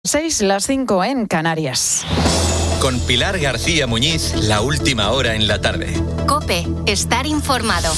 6, las 5 en Canarias. Con Pilar García Muñiz, la última hora en la tarde. COPE, estar informado.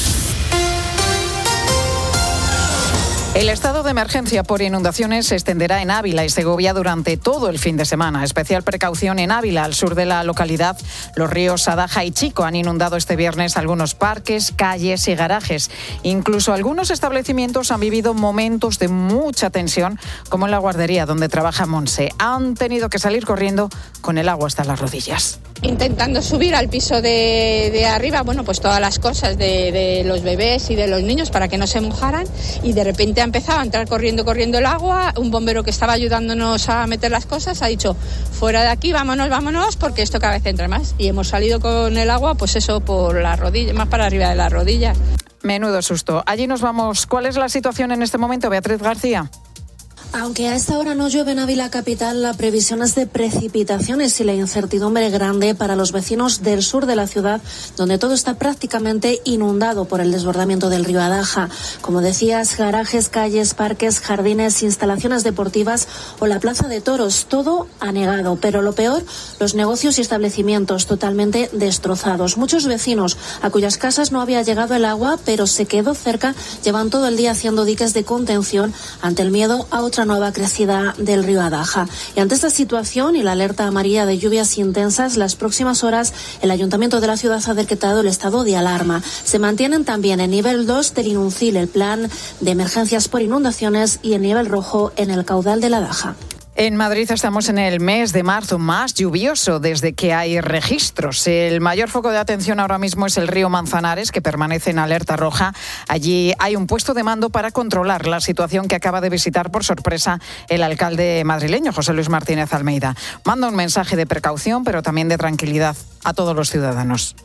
El estado de emergencia por inundaciones se extenderá en Ávila y Segovia durante todo el fin de semana. Especial precaución en Ávila, al sur de la localidad. Los ríos Sadaja y Chico han inundado este viernes algunos parques, calles y garajes. Incluso algunos establecimientos han vivido momentos de mucha tensión, como en la guardería donde trabaja Monse. Han tenido que salir corriendo con el agua hasta las rodillas. Intentando subir al piso de arriba, pues todas las cosas de los bebés y de los niños para que no se mojaran, y de repente ha empezado a entrar corriendo el agua. Un bombero que estaba ayudándonos a meter las cosas ha dicho: fuera de aquí, vámonos, porque esto cada vez entra más. Y hemos salido con el agua, por las rodillas, más para arriba de las rodillas. Menudo susto. Allí nos vamos. ¿Cuál es la situación en este momento, Beatriz García? Aunque a esta hora no llueve en Ávila capital, la previsión es de precipitaciones y la incertidumbre grande para los vecinos del sur de la ciudad, donde todo está prácticamente inundado por el desbordamiento del río Adaja. Como decías, garajes, calles, parques, jardines, instalaciones deportivas o la plaza de toros, todo anegado. Pero lo peor, los negocios y establecimientos totalmente destrozados. Muchos vecinos a cuyas casas no había llegado el agua, pero se quedó cerca, llevan todo el día haciendo diques de contención ante el miedo a otra nueva crecida del río Adaja. Y ante esta situación y la alerta amarilla de lluvias intensas, las próximas horas el Ayuntamiento de la ciudad ha decretado el estado de alarma. Se mantienen también en nivel 2 del INUNCIL, el plan de emergencias por inundaciones, y en nivel rojo en el caudal del Adaja. En Madrid estamos en el mes de marzo más lluvioso desde que hay registros. El mayor foco de atención ahora mismo es el río Manzanares, que permanece en alerta roja. Allí hay un puesto de mando para controlar la situación que acaba de visitar por sorpresa el alcalde madrileño, José Luis Martínez Almeida. Manda un mensaje de precaución, pero también de tranquilidad a todos los ciudadanos.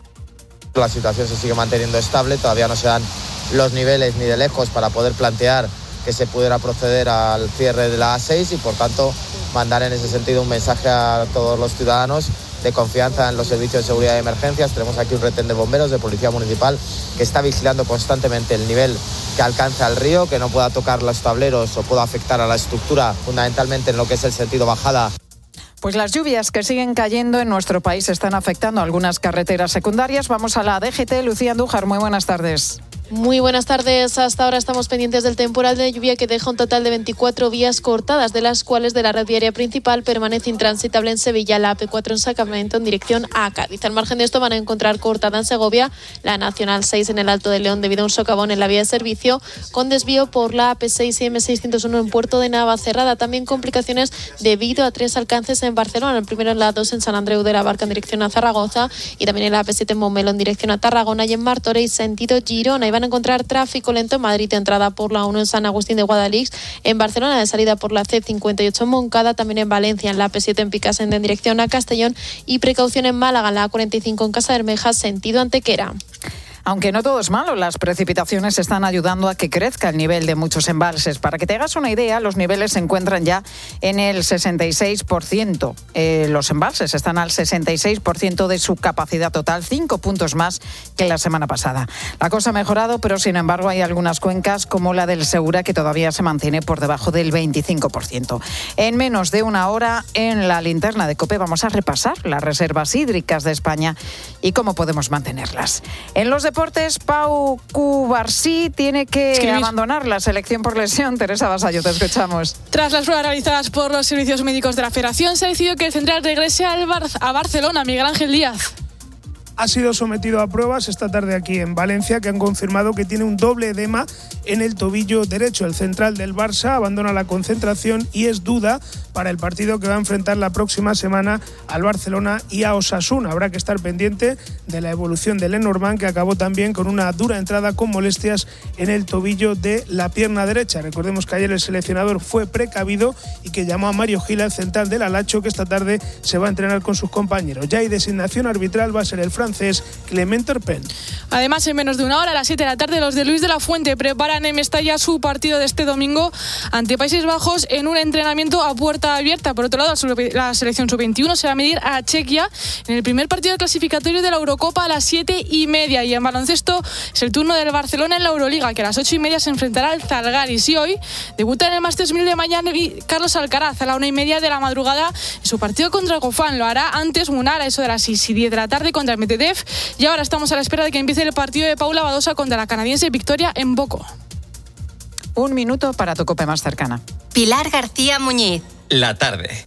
La situación se sigue manteniendo estable, todavía no se dan los niveles ni de lejos para poder plantear que se pudiera proceder al cierre de la A6 y, por tanto, mandar en ese sentido un mensaje a todos los ciudadanos de confianza en los servicios de seguridad de emergencias. Tenemos aquí un retén de bomberos, de policía municipal, que está vigilando constantemente el nivel que alcanza el río, que no pueda tocar los tableros o pueda afectar a la estructura, fundamentalmente en lo que es el sentido bajada. Pues las lluvias que siguen cayendo en nuestro país están afectando a algunas carreteras secundarias. Vamos a la DGT. Lucía Andújar, muy buenas tardes. Muy buenas tardes. Hasta ahora estamos pendientes del temporal de lluvia que deja un total de 24 vías cortadas, de las cuales de la red viaria principal permanece intransitable en Sevilla la AP4 en Sacramento en dirección a Cádiz. Al margen de esto van a encontrar cortada en Segovia la Nacional 6 en el Alto de León debido a un socavón en la vía de servicio, con desvío por la AP6 y M601 en Puerto de Navacerrada. También complicaciones debido a 3 alcances en Barcelona. El primero en la 2 en Sant Andreu de la Barca en dirección a Zaragoza, y también en la AP7 en Montmeló en dirección a Tarragona, y en Martorell sentido Girona. Y van a encontrar tráfico lento en Madrid, entrada por la 1 en San Agustín de Guadalix, en Barcelona de salida por la C58 en Moncada, también en Valencia en la AP7 en Picassent en dirección a Castellón, y precaución en Málaga en la A45 en Casa de Bermeja sentido Antequera. Aunque no todo es malo, las precipitaciones están ayudando a que crezca el nivel de muchos embalses. Para que te hagas una idea, los niveles se encuentran ya en el 66%. Los embalses están al 66% de su capacidad total, 5 puntos más que la semana pasada. La cosa ha mejorado, pero sin embargo hay algunas cuencas, como la del Segura, que todavía se mantiene por debajo del 25%. En menos de una hora, en la linterna de COPE, vamos a repasar las reservas hídricas de España y cómo podemos mantenerlas. En los deportes, Pau Cubarsí tiene que abandonar la selección por lesión. Teresa Vasallo, te escuchamos. Tras las pruebas realizadas por los servicios médicos de la Federación, se ha decidido que el central regrese a Barcelona. Miguel Ángel Díaz. Ha sido sometido a pruebas esta tarde aquí en Valencia, que han confirmado que tiene un doble edema en el tobillo derecho. El central del Barça abandona la concentración y es duda para el partido que va a enfrentar la próxima semana al Barcelona y a Osasuna. Habrá que estar pendiente de la evolución de Lenormand, que acabó también con una dura entrada con molestias en el tobillo de la pierna derecha. Recordemos que ayer el seleccionador fue precavido y que llamó a Mario Gil, el central del Alacho, que esta tarde se va a entrenar con sus compañeros. Ya hay designación arbitral, va a ser el francés Clement Turpin. Además, en menos de una hora, a las 7 de la tarde, los de Luis de la Fuente preparan jugará en Mestalla su partido de este domingo ante Países Bajos en un entrenamiento a puerta abierta. Por otro lado, la selección sub-21 se va a medir a Chequia en el primer partido clasificatorio de la Eurocopa a las 7:30. Y en baloncesto es el turno del Barcelona en la Euroliga, que a las 8:30 se enfrentará al Zalgiris. Y hoy debuta en el Masters 1000 de Miami Carlos Alcaraz a la 1:30 de la madrugada en su partido contra Gofán. Lo hará antes Munar a eso de las 6:10 de la tarde contra el Medvedev. Y ahora estamos a la espera de que empiece el partido de Paula Badosa contra la canadiense Victoria Mboko. 1 minuto para tu COPE más cercana. Pilar García Muñiz. La tarde.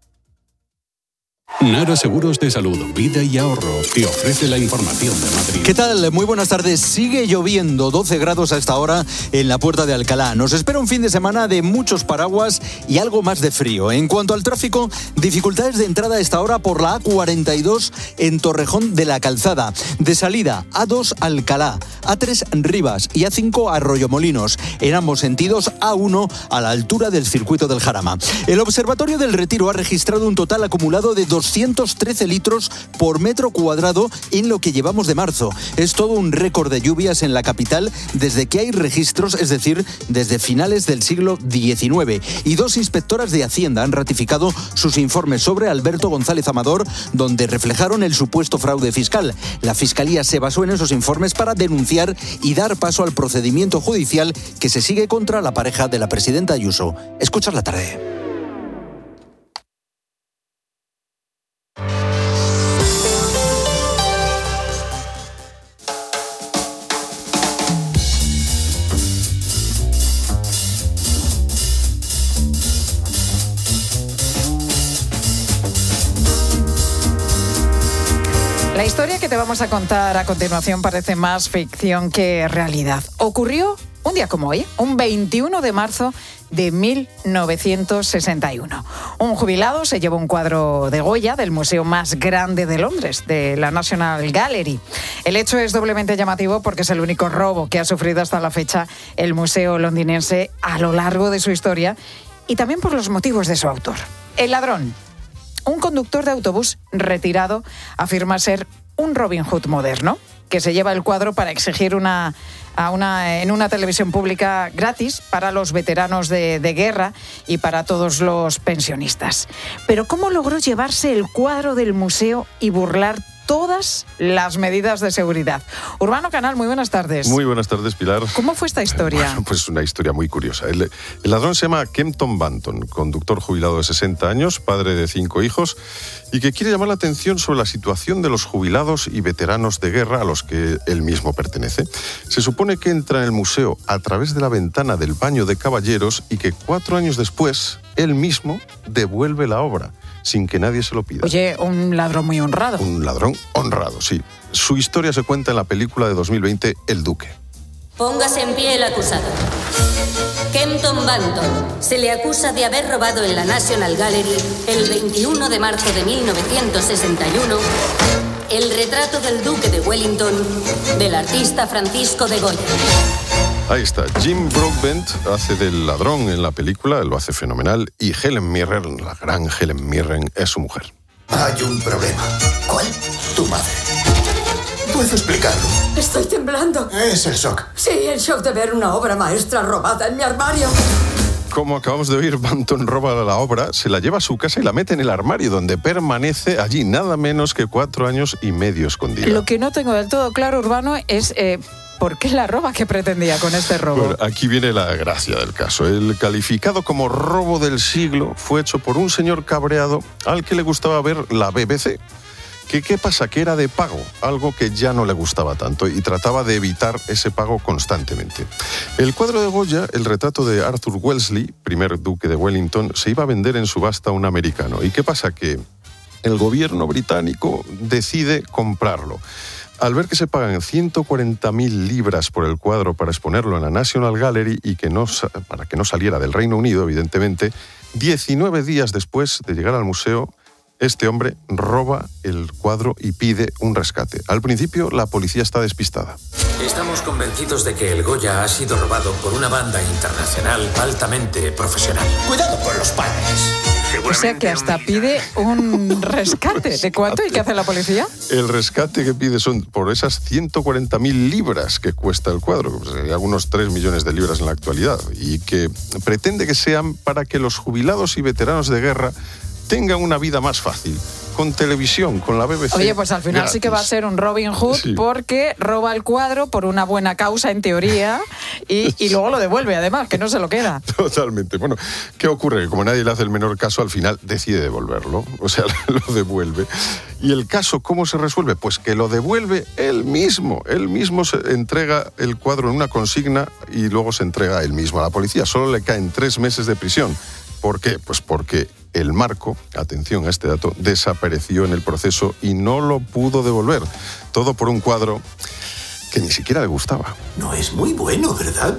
Nara Seguros de Salud, Vida y Ahorro te ofrece la información de Madrid. ¿Qué tal? Muy buenas tardes. Sigue lloviendo, 12 grados a esta hora en la Puerta de Alcalá. Nos espera un fin de semana de muchos paraguas y algo más de frío. En cuanto al tráfico, dificultades de entrada a esta hora por la A42 en Torrejón de la Calzada. De salida, A2 Alcalá, A3 Rivas y A5 Arroyomolinos. En ambos sentidos, A1 a la altura del circuito del Jarama. El Observatorio del Retiro ha registrado un total acumulado de 213 litros por metro cuadrado en lo que llevamos de marzo. Es todo un récord de lluvias en la capital desde que hay registros, es decir, desde finales del siglo XIX. Y 2 inspectoras de Hacienda han ratificado sus informes sobre Alberto González Amador, donde reflejaron el supuesto fraude fiscal. La Fiscalía se basó en esos informes para denunciar y dar paso al procedimiento judicial que se sigue contra la pareja de la presidenta Ayuso. Escuchas la tarde. La historia que te vamos a contar a continuación parece más ficción que realidad. Ocurrió un día como hoy, un 21 de marzo de 1961. Un jubilado se llevó un cuadro de Goya del museo más grande de Londres, de la National Gallery. El hecho es doblemente llamativo porque es el único robo que ha sufrido hasta la fecha el museo londinense a lo largo de su historia y también por los motivos de su autor. El ladrón, un conductor de autobús retirado, afirma ser un Robin Hood moderno que se lleva el cuadro para exigir en una televisión pública gratis para los veteranos de guerra y para todos los pensionistas. Pero ¿cómo logró llevarse el cuadro del museo y burlar todas las medidas de seguridad? Urbano Canal, muy buenas tardes. Muy buenas tardes, Pilar. ¿Cómo fue esta historia? Bueno, pues una historia muy curiosa. El ladrón se llama Kempton Banton, conductor jubilado de 60 años, padre de 5 hijos, y que quiere llamar la atención sobre la situación de los jubilados y veteranos de guerra a los que él mismo pertenece. Se supone que entra en el museo a través de la ventana del baño de caballeros y que 4 años después él mismo devuelve la obra, sin que nadie se lo pida. Oye, un ladrón muy honrado. Un ladrón honrado, sí. Su historia se cuenta en la película de 2020, El Duque. Póngase en pie el acusado. Kempton Banton se le acusa de haber robado en la National Gallery el 21 de marzo de 1961 el retrato del Duque de Wellington del artista Francisco de Goya. Ahí está, Jim Broadbent hace del ladrón en la película, lo hace fenomenal, y Helen Mirren, la gran Helen Mirren, es su mujer. Hay un problema. ¿Cuál? Tu madre. ¿Puedo explicarlo? Estoy temblando. Es el shock. Sí, el shock de ver una obra maestra robada en mi armario. Como acabamos de oír, Banton roba la obra, se la lleva a su casa y la mete en el armario, donde permanece allí nada menos que 4 años y medio escondida. Lo que no tengo del todo claro, Urbano, es ¿por qué la roba? ¿Qué pretendía con este robo? Bueno, aquí viene la gracia del caso. El calificado como robo del siglo fue hecho por un señor cabreado al que le gustaba ver la BBC. ¿Qué pasa? Que era de pago, algo que ya no le gustaba tanto y trataba de evitar ese pago constantemente. El cuadro de Goya, el retrato de Arthur Wellesley, primer duque de Wellington, se iba a vender en subasta a un americano. ¿Y qué pasa? Que el gobierno británico decide comprarlo. Al ver que se pagan 140.000 libras por el cuadro para exponerlo en la National Gallery y para que no saliera del Reino Unido, evidentemente, 19 días después de llegar al museo, este hombre roba el cuadro y pide un rescate. Al principio, la policía está despistada. Estamos convencidos de que el Goya ha sido robado por una banda internacional altamente profesional. Cuidado con los padres. O sea que hasta pide un rescate. ¿De cuánto? ¿Y qué hace la policía? El rescate que pide son por esas 140.000 libras que cuesta el cuadro, hay algunos 3 millones de libras en la actualidad, y que pretende que sean para que los jubilados y veteranos de guerra tengan una vida más fácil, con televisión, con la BBC. Oye, pues al final gratis. Sí que va a ser un Robin Hood, sí, porque roba el cuadro por una buena causa, en teoría, y luego lo devuelve, además, que no se lo queda. Totalmente. Bueno, ¿qué ocurre? Que como nadie le hace el menor caso, al final decide devolverlo, o sea, lo devuelve. ¿Y el caso cómo se resuelve? Pues que lo devuelve él mismo se entrega el cuadro en una consigna y luego se entrega él mismo a la policía. Solo le caen 3 meses de prisión. ¿Por qué? Pues porque el marco, atención a este dato, desapareció en el proceso y no lo pudo devolver. Todo por un cuadro que ni siquiera le gustaba. No es muy bueno, ¿verdad?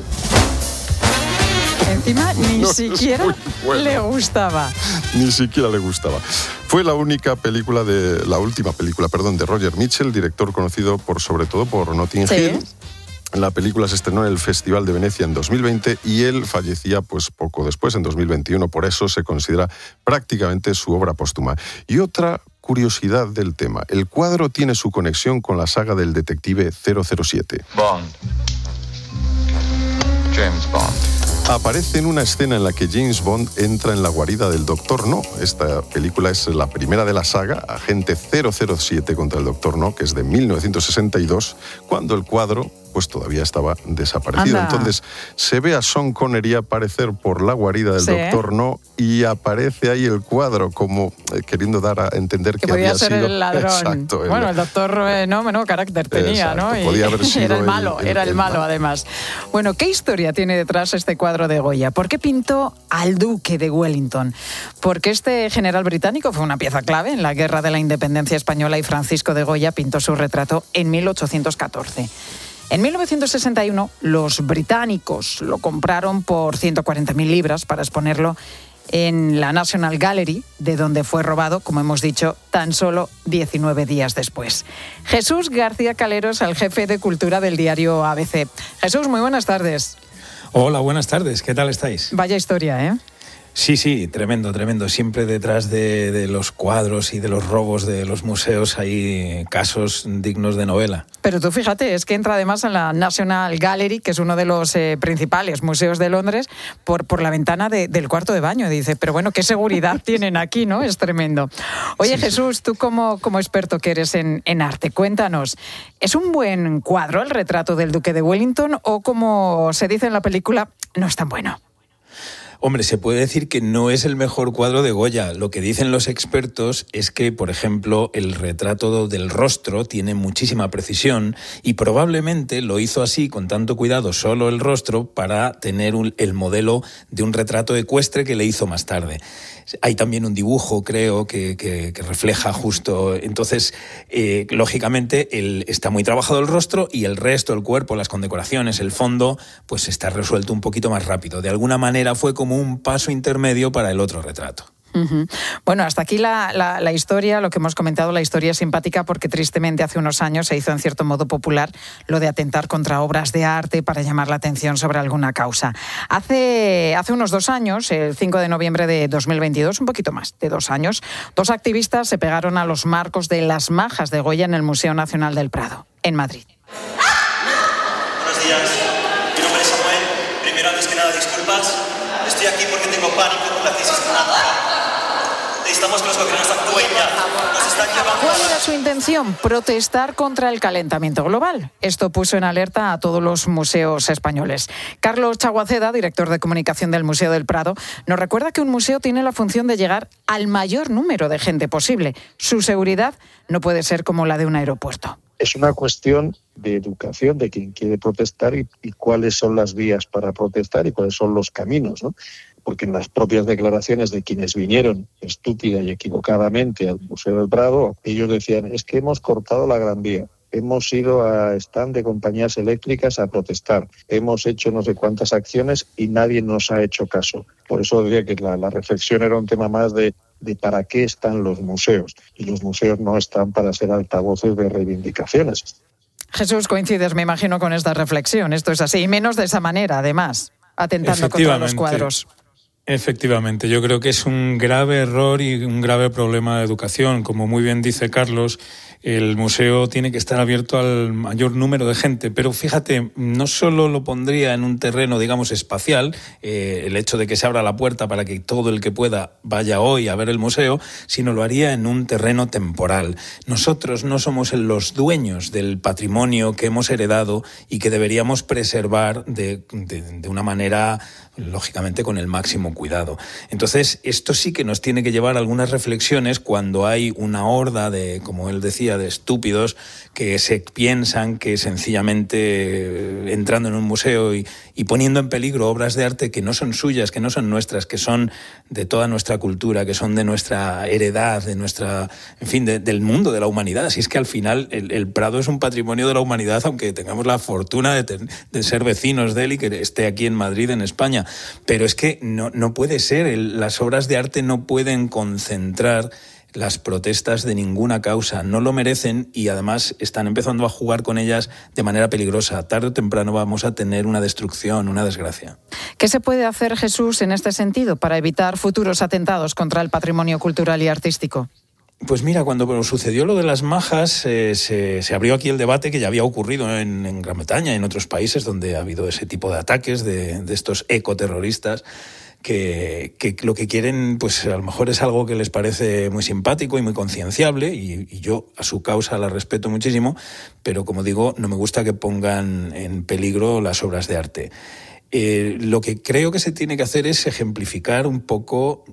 Encima ni siquiera le gustaba. Ni siquiera le gustaba. Fue la última película de Roger Mitchell, director conocido sobre todo por Notting Hill. La película se estrenó en el Festival de Venecia en 2020 y él fallecía pues poco después, en 2021. Por eso se considera prácticamente su obra póstuma. Y otra curiosidad del tema. El cuadro tiene su conexión con la saga del detective 007. Bond. James Bond. Aparece en una escena en la que James Bond entra en la guarida del Doctor No. Esta película es la primera de la saga, Agente 007 contra el Doctor No, que es de 1962, cuando el cuadro pues todavía estaba desaparecido. Anda. Entonces se ve a Sean Connery aparecer por la guarida del Doctor No y aparece ahí el cuadro como queriendo dar a entender que podía había ser sido el ladrón. Exacto, bueno, el Doctor no menos carácter tenía, exacto, ¿no? Podía haber sido era el malo, el malo además. Bueno, ¿qué historia tiene detrás este cuadro de Goya? ¿Por qué pintó al Duque de Wellington? Porque este general británico fue una pieza clave en la Guerra de la Independencia Española y Francisco de Goya pintó su retrato en 1814. En 1961, los británicos lo compraron por 140.000 libras para exponerlo en la National Gallery, de donde fue robado, como hemos dicho, tan solo 19 días después. Jesús García Calero es el jefe de cultura del diario ABC. Jesús, muy buenas tardes. Hola, buenas tardes. ¿Qué tal estáis? Vaya historia, ¿eh? Sí, tremendo. Siempre detrás de los cuadros y de los robos de los museos hay casos dignos de novela. Pero tú fíjate, es que entra además en la National Gallery, que es uno de los principales museos de Londres, por la ventana del cuarto de baño. Dice, pero bueno, qué seguridad tienen aquí, ¿no? Es tremendo. Oye, sí, Jesús, tú como experto que eres en arte, cuéntanos, ¿es un buen cuadro el retrato del Duque de Wellington o, como se dice en la película, no es tan bueno? Hombre, se puede decir que no es el mejor cuadro de Goya. Lo que dicen los expertos es que, por ejemplo, el retrato del rostro tiene muchísima precisión y probablemente lo hizo así, con tanto cuidado, solo el rostro, para tener el modelo de un retrato ecuestre que le hizo más tarde. Hay también un dibujo, creo, que refleja justo. Entonces, lógicamente, está muy trabajado el rostro y el resto, el cuerpo, las condecoraciones, el fondo, pues está resuelto un poquito más rápido. De alguna manera fue como un paso intermedio para el otro retrato. Uh-huh. Bueno, hasta aquí la historia, lo que hemos comentado, la historia es simpática porque tristemente hace unos años se hizo en cierto modo popular lo de atentar contra obras de arte para llamar la atención sobre alguna causa. Hace unos 2 años, el 5 de noviembre de 2022, un poquito más de 2 años, 2 activistas se pegaron a los marcos de las majas de Goya en el Museo Nacional del Prado, en Madrid. Buenos días, mi nombre es Samuel. Primero, antes que nada, disculpas. Estoy aquí porque tengo pánico con la crisis climática. Necesitamos que los gobiernos actúen ya. Nos están llevando... ¿Cuál era su intención? Protestar contra el calentamiento global. Esto puso en alerta a todos los museos españoles. Carlos Chaguaceda, director de comunicación del Museo del Prado, nos recuerda que un museo tiene la función de llegar al mayor número de gente posible. Su seguridad no puede ser como la de un aeropuerto. Es una cuestión de educación de quien quiere protestar y cuáles son las vías para protestar y cuáles son los caminos, ¿no? Porque en las propias declaraciones de quienes vinieron estúpida y equivocadamente al Museo del Prado, ellos decían, es que hemos cortado la Gran Vía, hemos ido a stand de compañías eléctricas a protestar, hemos hecho no sé cuántas acciones y nadie nos ha hecho caso. Por eso diría que la reflexión era un tema más de para qué están los museos. Y los museos no están para ser altavoces de reivindicaciones. Jesús, coincides, me imagino, con esta reflexión. Esto es así, y menos de esa manera, además, atentando contra los cuadros. Efectivamente, yo creo que es un grave error y un grave problema de educación. Como muy bien dice Carlos, el museo tiene que estar abierto al mayor número de gente, pero fíjate, no solo lo pondría en un terreno, digamos, espacial, el hecho de que se abra la puerta para que todo el que pueda vaya hoy a ver el museo, sino lo haría en un terreno temporal. Nosotros no somos los dueños del patrimonio que hemos heredado y que deberíamos preservar de una manera, lógicamente, con el máximo cuidado. Entonces, esto sí que nos tiene que llevar a algunas reflexiones cuando hay una horda de, como él decía, de estúpidos que se piensan que sencillamente entrando en un museo y poniendo en peligro obras de arte que no son suyas, que no son nuestras, que son de toda nuestra cultura, que son de nuestra heredad, de nuestra, en fin, del mundo, de la humanidad. Así es que al final el Prado es un patrimonio de la humanidad, aunque tengamos la fortuna de ser vecinos de él y que esté aquí en Madrid, en España. Pero es que no puede ser, las obras de arte no pueden concentrar las protestas de ninguna causa, no lo merecen y además están empezando a jugar con ellas de manera peligrosa. Tarde o temprano vamos a tener una destrucción, una desgracia. ¿Qué se puede hacer, Jesús, en este sentido para evitar futuros atentados contra el patrimonio cultural y artístico? Pues mira, cuando sucedió lo de las majas, se abrió aquí el debate que ya había ocurrido en Gran Bretaña y en otros países donde ha habido ese tipo de ataques de estos ecoterroristas, que lo que quieren, pues a lo mejor es algo que les parece muy simpático y muy concienciable, y yo a su causa la respeto muchísimo, pero como digo, no me gusta que pongan en peligro las obras de arte. Lo que creo que se tiene que hacer es ejemplificar un poco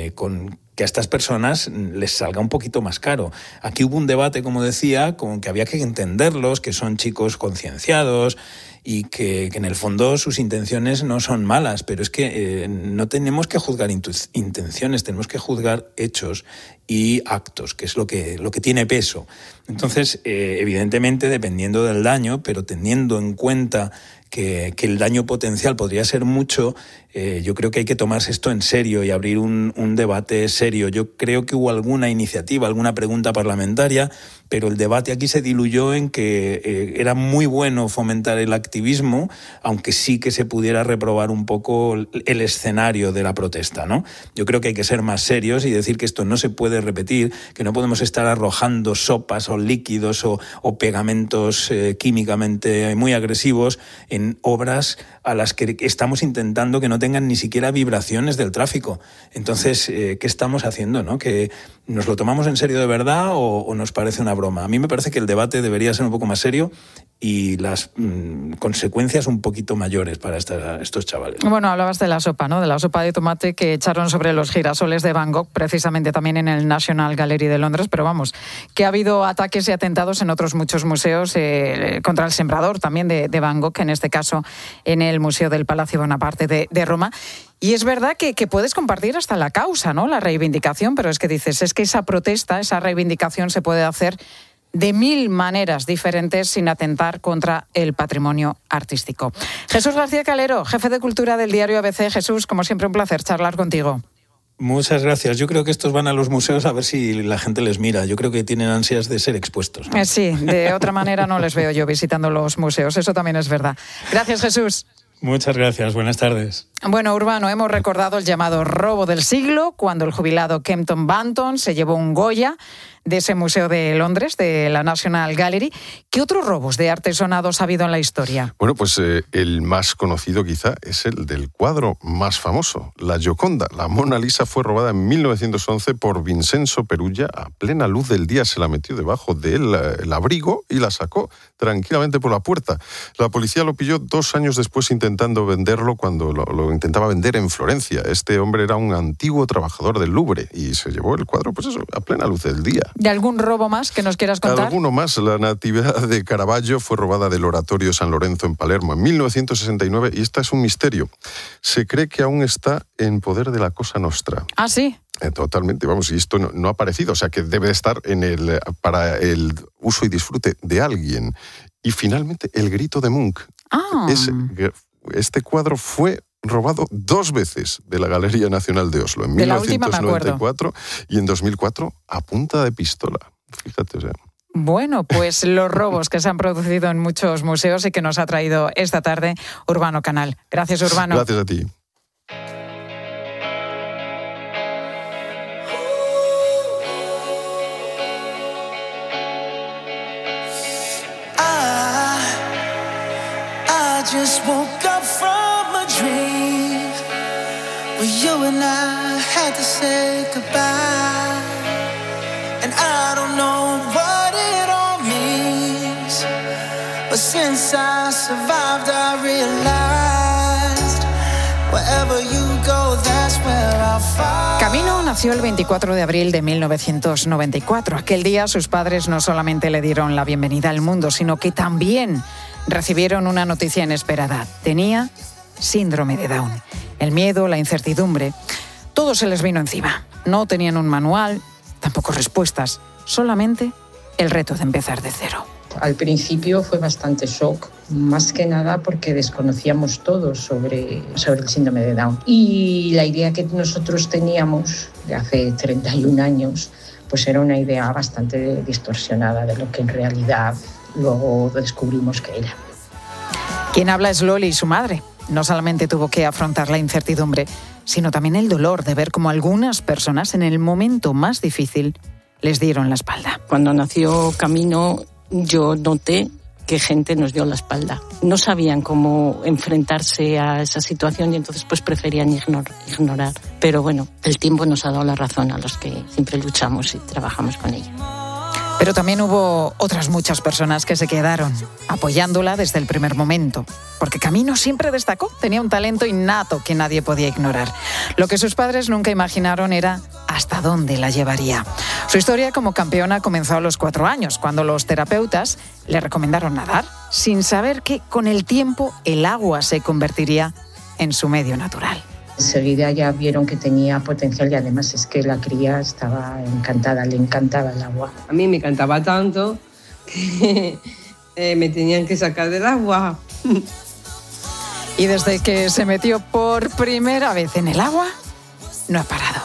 con que a estas personas les salga un poquito más caro. Aquí hubo un debate, como decía, con que había que entenderlos, que son chicos concienciados y que en el fondo sus intenciones no son malas, pero es que no tenemos que juzgar intenciones, tenemos que juzgar hechos y actos, que es lo que tiene peso. Entonces, evidentemente, dependiendo del daño, pero teniendo en cuenta que el daño potencial podría ser mucho, yo creo que hay que tomarse esto en serio y abrir un debate serio. Yo creo que hubo alguna iniciativa, alguna pregunta parlamentaria, pero el debate aquí se diluyó en que era muy bueno fomentar el activismo, aunque sí que se pudiera reprobar un poco el escenario de la protesta, ¿no? Yo creo que hay que ser más serios y decir que esto no se puede repetir, que no podemos estar arrojando sopas o líquidos o pegamentos químicamente muy agresivos en obras a las que estamos intentando que no tengan ni siquiera vibraciones del tráfico. Entonces, ¿qué estamos haciendo, no? ¿Que nos lo tomamos en serio de verdad o nos parece una broma? A mí me parece que el debate debería ser un poco más serio y las consecuencias un poquito mayores para estos chavales. Bueno, hablabas de la sopa, ¿no? De la sopa de tomate que echaron sobre los girasoles de Van Gogh, precisamente también en el National Gallery de Londres, pero vamos, que ha habido ataques y atentados en otros muchos museos contra el sembrador también de Van Gogh, en este caso en el Museo del Palacio Bonaparte de Roma. Y es verdad que puedes compartir hasta la causa, ¿no? La reivindicación, pero es que dices, es que esa protesta, esa reivindicación se puede hacer de 1000 maneras diferentes sin atentar contra el patrimonio artístico. Jesús García Calero, jefe de Cultura del diario ABC. Jesús, como siempre, un placer charlar contigo. Muchas gracias. Yo creo que estos van a los museos a ver si la gente les mira. Yo creo que tienen ansias de ser expuestos, ¿no? Sí, de otra manera no les veo yo visitando los museos. Eso también es verdad. Gracias, Jesús. Muchas gracias. Buenas tardes. Bueno, Urbano, hemos recordado el llamado robo del siglo, cuando el jubilado Kempton Banton se llevó un Goya de ese museo de Londres, de la National Gallery. ¿Qué otros robos de artesonados ha habido en la historia? Bueno, pues el más conocido quizá es el del cuadro más famoso, la Gioconda. La Mona Lisa fue robada en 1911 por Vincenzo Perugia. A plena luz del día se la metió debajo del abrigo y la sacó tranquilamente por la puerta. La policía lo pilló 2 años después intentando venderlo, cuando lo intentaba vender en Florencia. Este hombre era un antiguo trabajador del Louvre y se llevó el cuadro, pues eso, a plena luz del día. ¿De algún robo más que nos quieras contar? Alguno más. La Natividad de Caravaggio fue robada del Oratorio San Lorenzo en Palermo en 1969 y esta es un misterio. Se cree que aún está en poder de la Cosa Nostra. ¿Ah, sí? Totalmente, vamos, y esto no ha aparecido, o sea que debe estar para el uso y disfrute de alguien. Y finalmente, el Grito de Munch. Este cuadro fue robado 2 veces de la Galería Nacional de Oslo, en 1994 y en 2004 a punta de pistola. Fíjate, o sea. Bueno, pues los robos que se han producido en muchos museos y que nos ha traído esta tarde Urbano Canal. Gracias, Urbano. Gracias a ti. just woke up from a dream where you and I had to say goodbye. And I don't know what it all means, but since I survived I realized wherever you go, that's where I'll find. Camino nació el 24 de abril de 1994. Aquel día sus padres no solamente le dieron la bienvenida al mundo, sino que también recibieron una noticia inesperada. Tenía síndrome de Down. El miedo, la incertidumbre, todo se les vino encima. No tenían un manual, tampoco respuestas, solamente el reto de empezar de cero. Al principio fue bastante shock, más que nada porque desconocíamos todo sobre el síndrome de Down. Y la idea que nosotros teníamos de hace 31 años, pues era una idea bastante distorsionada de lo que en realidad luego descubrimos que era. Quien habla es Loli, su madre. No solamente tuvo que afrontar la incertidumbre, sino también el dolor de ver cómo algunas personas en el momento más difícil les dieron la espalda. Cuando nació Camino, yo noté que gente nos dio la espalda. No sabían cómo enfrentarse a esa situación y entonces pues preferían ignorar. Pero bueno, el tiempo nos ha dado la razón a los que siempre luchamos y trabajamos con ella. Pero también hubo otras muchas personas que se quedaron apoyándola desde el primer momento, porque Camino siempre destacó, tenía un talento innato que nadie podía ignorar. Lo que sus padres nunca imaginaron era hasta dónde la llevaría. Su historia como campeona comenzó a los 4 años, cuando los terapeutas le recomendaron nadar, sin saber que con el tiempo el agua se convertiría en su medio natural. Enseguida ya vieron que tenía potencial y además es que la cría estaba encantada, le encantaba el agua. A mí me encantaba tanto que me tenían que sacar del agua. Y desde que se metió por primera vez en el agua, no ha parado.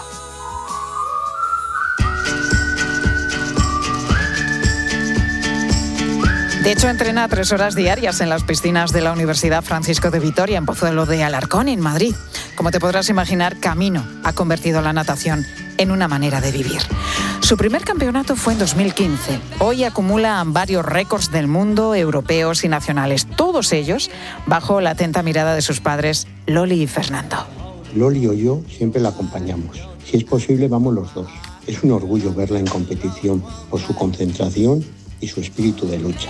De hecho, entrena 3 horas diarias en las piscinas de la Universidad Francisco de Vitoria, en Pozuelo de Alarcón, en Madrid. Como te podrás imaginar, Camino ha convertido la natación en una manera de vivir. Su primer campeonato fue en 2015. Hoy acumula varios récords del mundo, europeos y nacionales. Todos ellos bajo la atenta mirada de sus padres, Loli y Fernando. Loli o yo siempre la acompañamos. Si es posible, vamos los dos. Es un orgullo verla en competición por su concentración y su espíritu de lucha.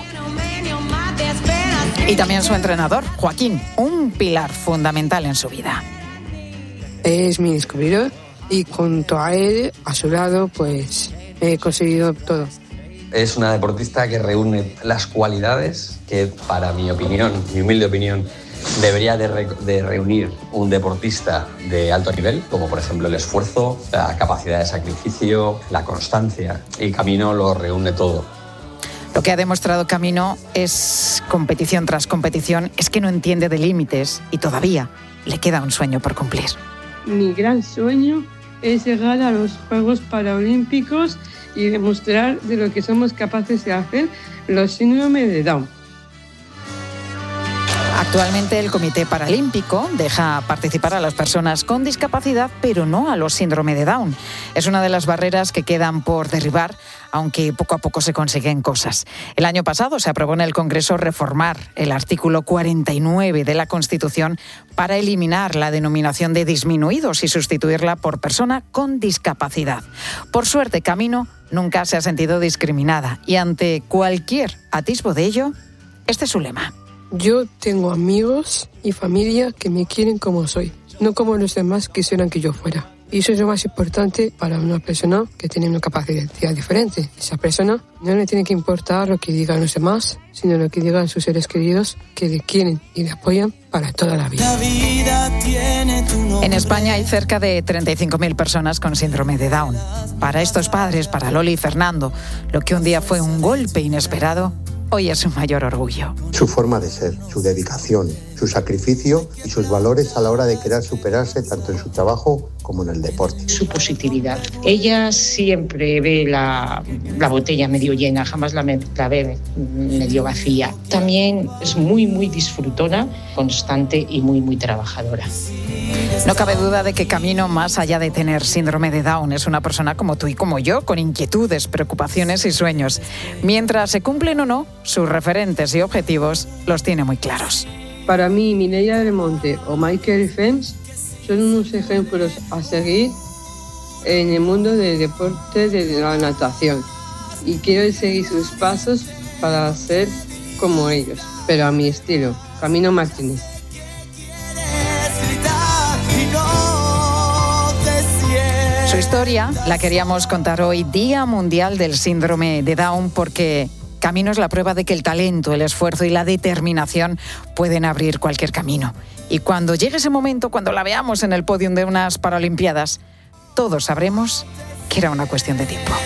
Y también su entrenador, Joaquín, un pilar fundamental en su vida. Es mi descubridor y junto a él, a su lado, pues he conseguido todo. Es una deportista que reúne las cualidades que, para mi opinión, mi humilde opinión, debería de reunir un deportista de alto nivel, como por ejemplo el esfuerzo, la capacidad de sacrificio, la constancia. Y Camino lo reúne todo. Lo que ha demostrado Camino es competición tras competición, es que no entiende de límites y todavía le queda un sueño por cumplir. Mi gran sueño es llegar a los Juegos Paralímpicos y demostrar de lo que somos capaces de hacer los síndromes de Down. Actualmente el Comité Paralímpico deja participar a las personas con discapacidad, pero no a los síndrome de Down. Es una de las barreras que quedan por derribar, aunque poco a poco se consiguen cosas. El año pasado se aprobó en el Congreso reformar el artículo 49 de la Constitución para eliminar la denominación de disminuidos y sustituirla por persona con discapacidad. Por suerte, Camino nunca se ha sentido discriminada y ante cualquier atisbo de ello, este es su lema. Yo tengo amigos y familia que me quieren como soy, no como los demás quisieran que yo fuera. Y eso es lo más importante para una persona que tiene una capacidad diferente. Esa persona no le tiene que importar lo que digan los demás, sino lo que digan sus seres queridos que le quieren y le apoyan para toda la vida. En España hay cerca de 35.000 personas con síndrome de Down. Para estos padres, para Loli y Fernando, lo que un día fue un golpe inesperado, hoy es su mayor orgullo. Su forma de ser, su dedicación, su sacrificio y sus valores a la hora de querer superarse tanto en su trabajo como en el deporte. Su positividad. Ella siempre ve la botella medio llena, jamás la ve medio vacía. También es muy, muy disfrutona, constante y muy, muy trabajadora. No cabe duda de que Camino, más allá de tener síndrome de Down, es una persona como tú y como yo, con inquietudes, preocupaciones y sueños. Mientras se cumplen o no, sus referentes y objetivos los tiene muy claros. Para mí, Mireia Del Monte o Michael Phelps son unos ejemplos a seguir en el mundo del deporte de la natación. Y quiero seguir sus pasos para ser como ellos, pero a mi estilo. Camino Martínez. Su historia la queríamos contar hoy, Día Mundial del Síndrome de Down, porque Camino es la prueba de que el talento, el esfuerzo y la determinación pueden abrir cualquier camino. Y cuando llegue ese momento, cuando la veamos en el podium de unas Paralimpiadas, todos sabremos que era una cuestión de tiempo.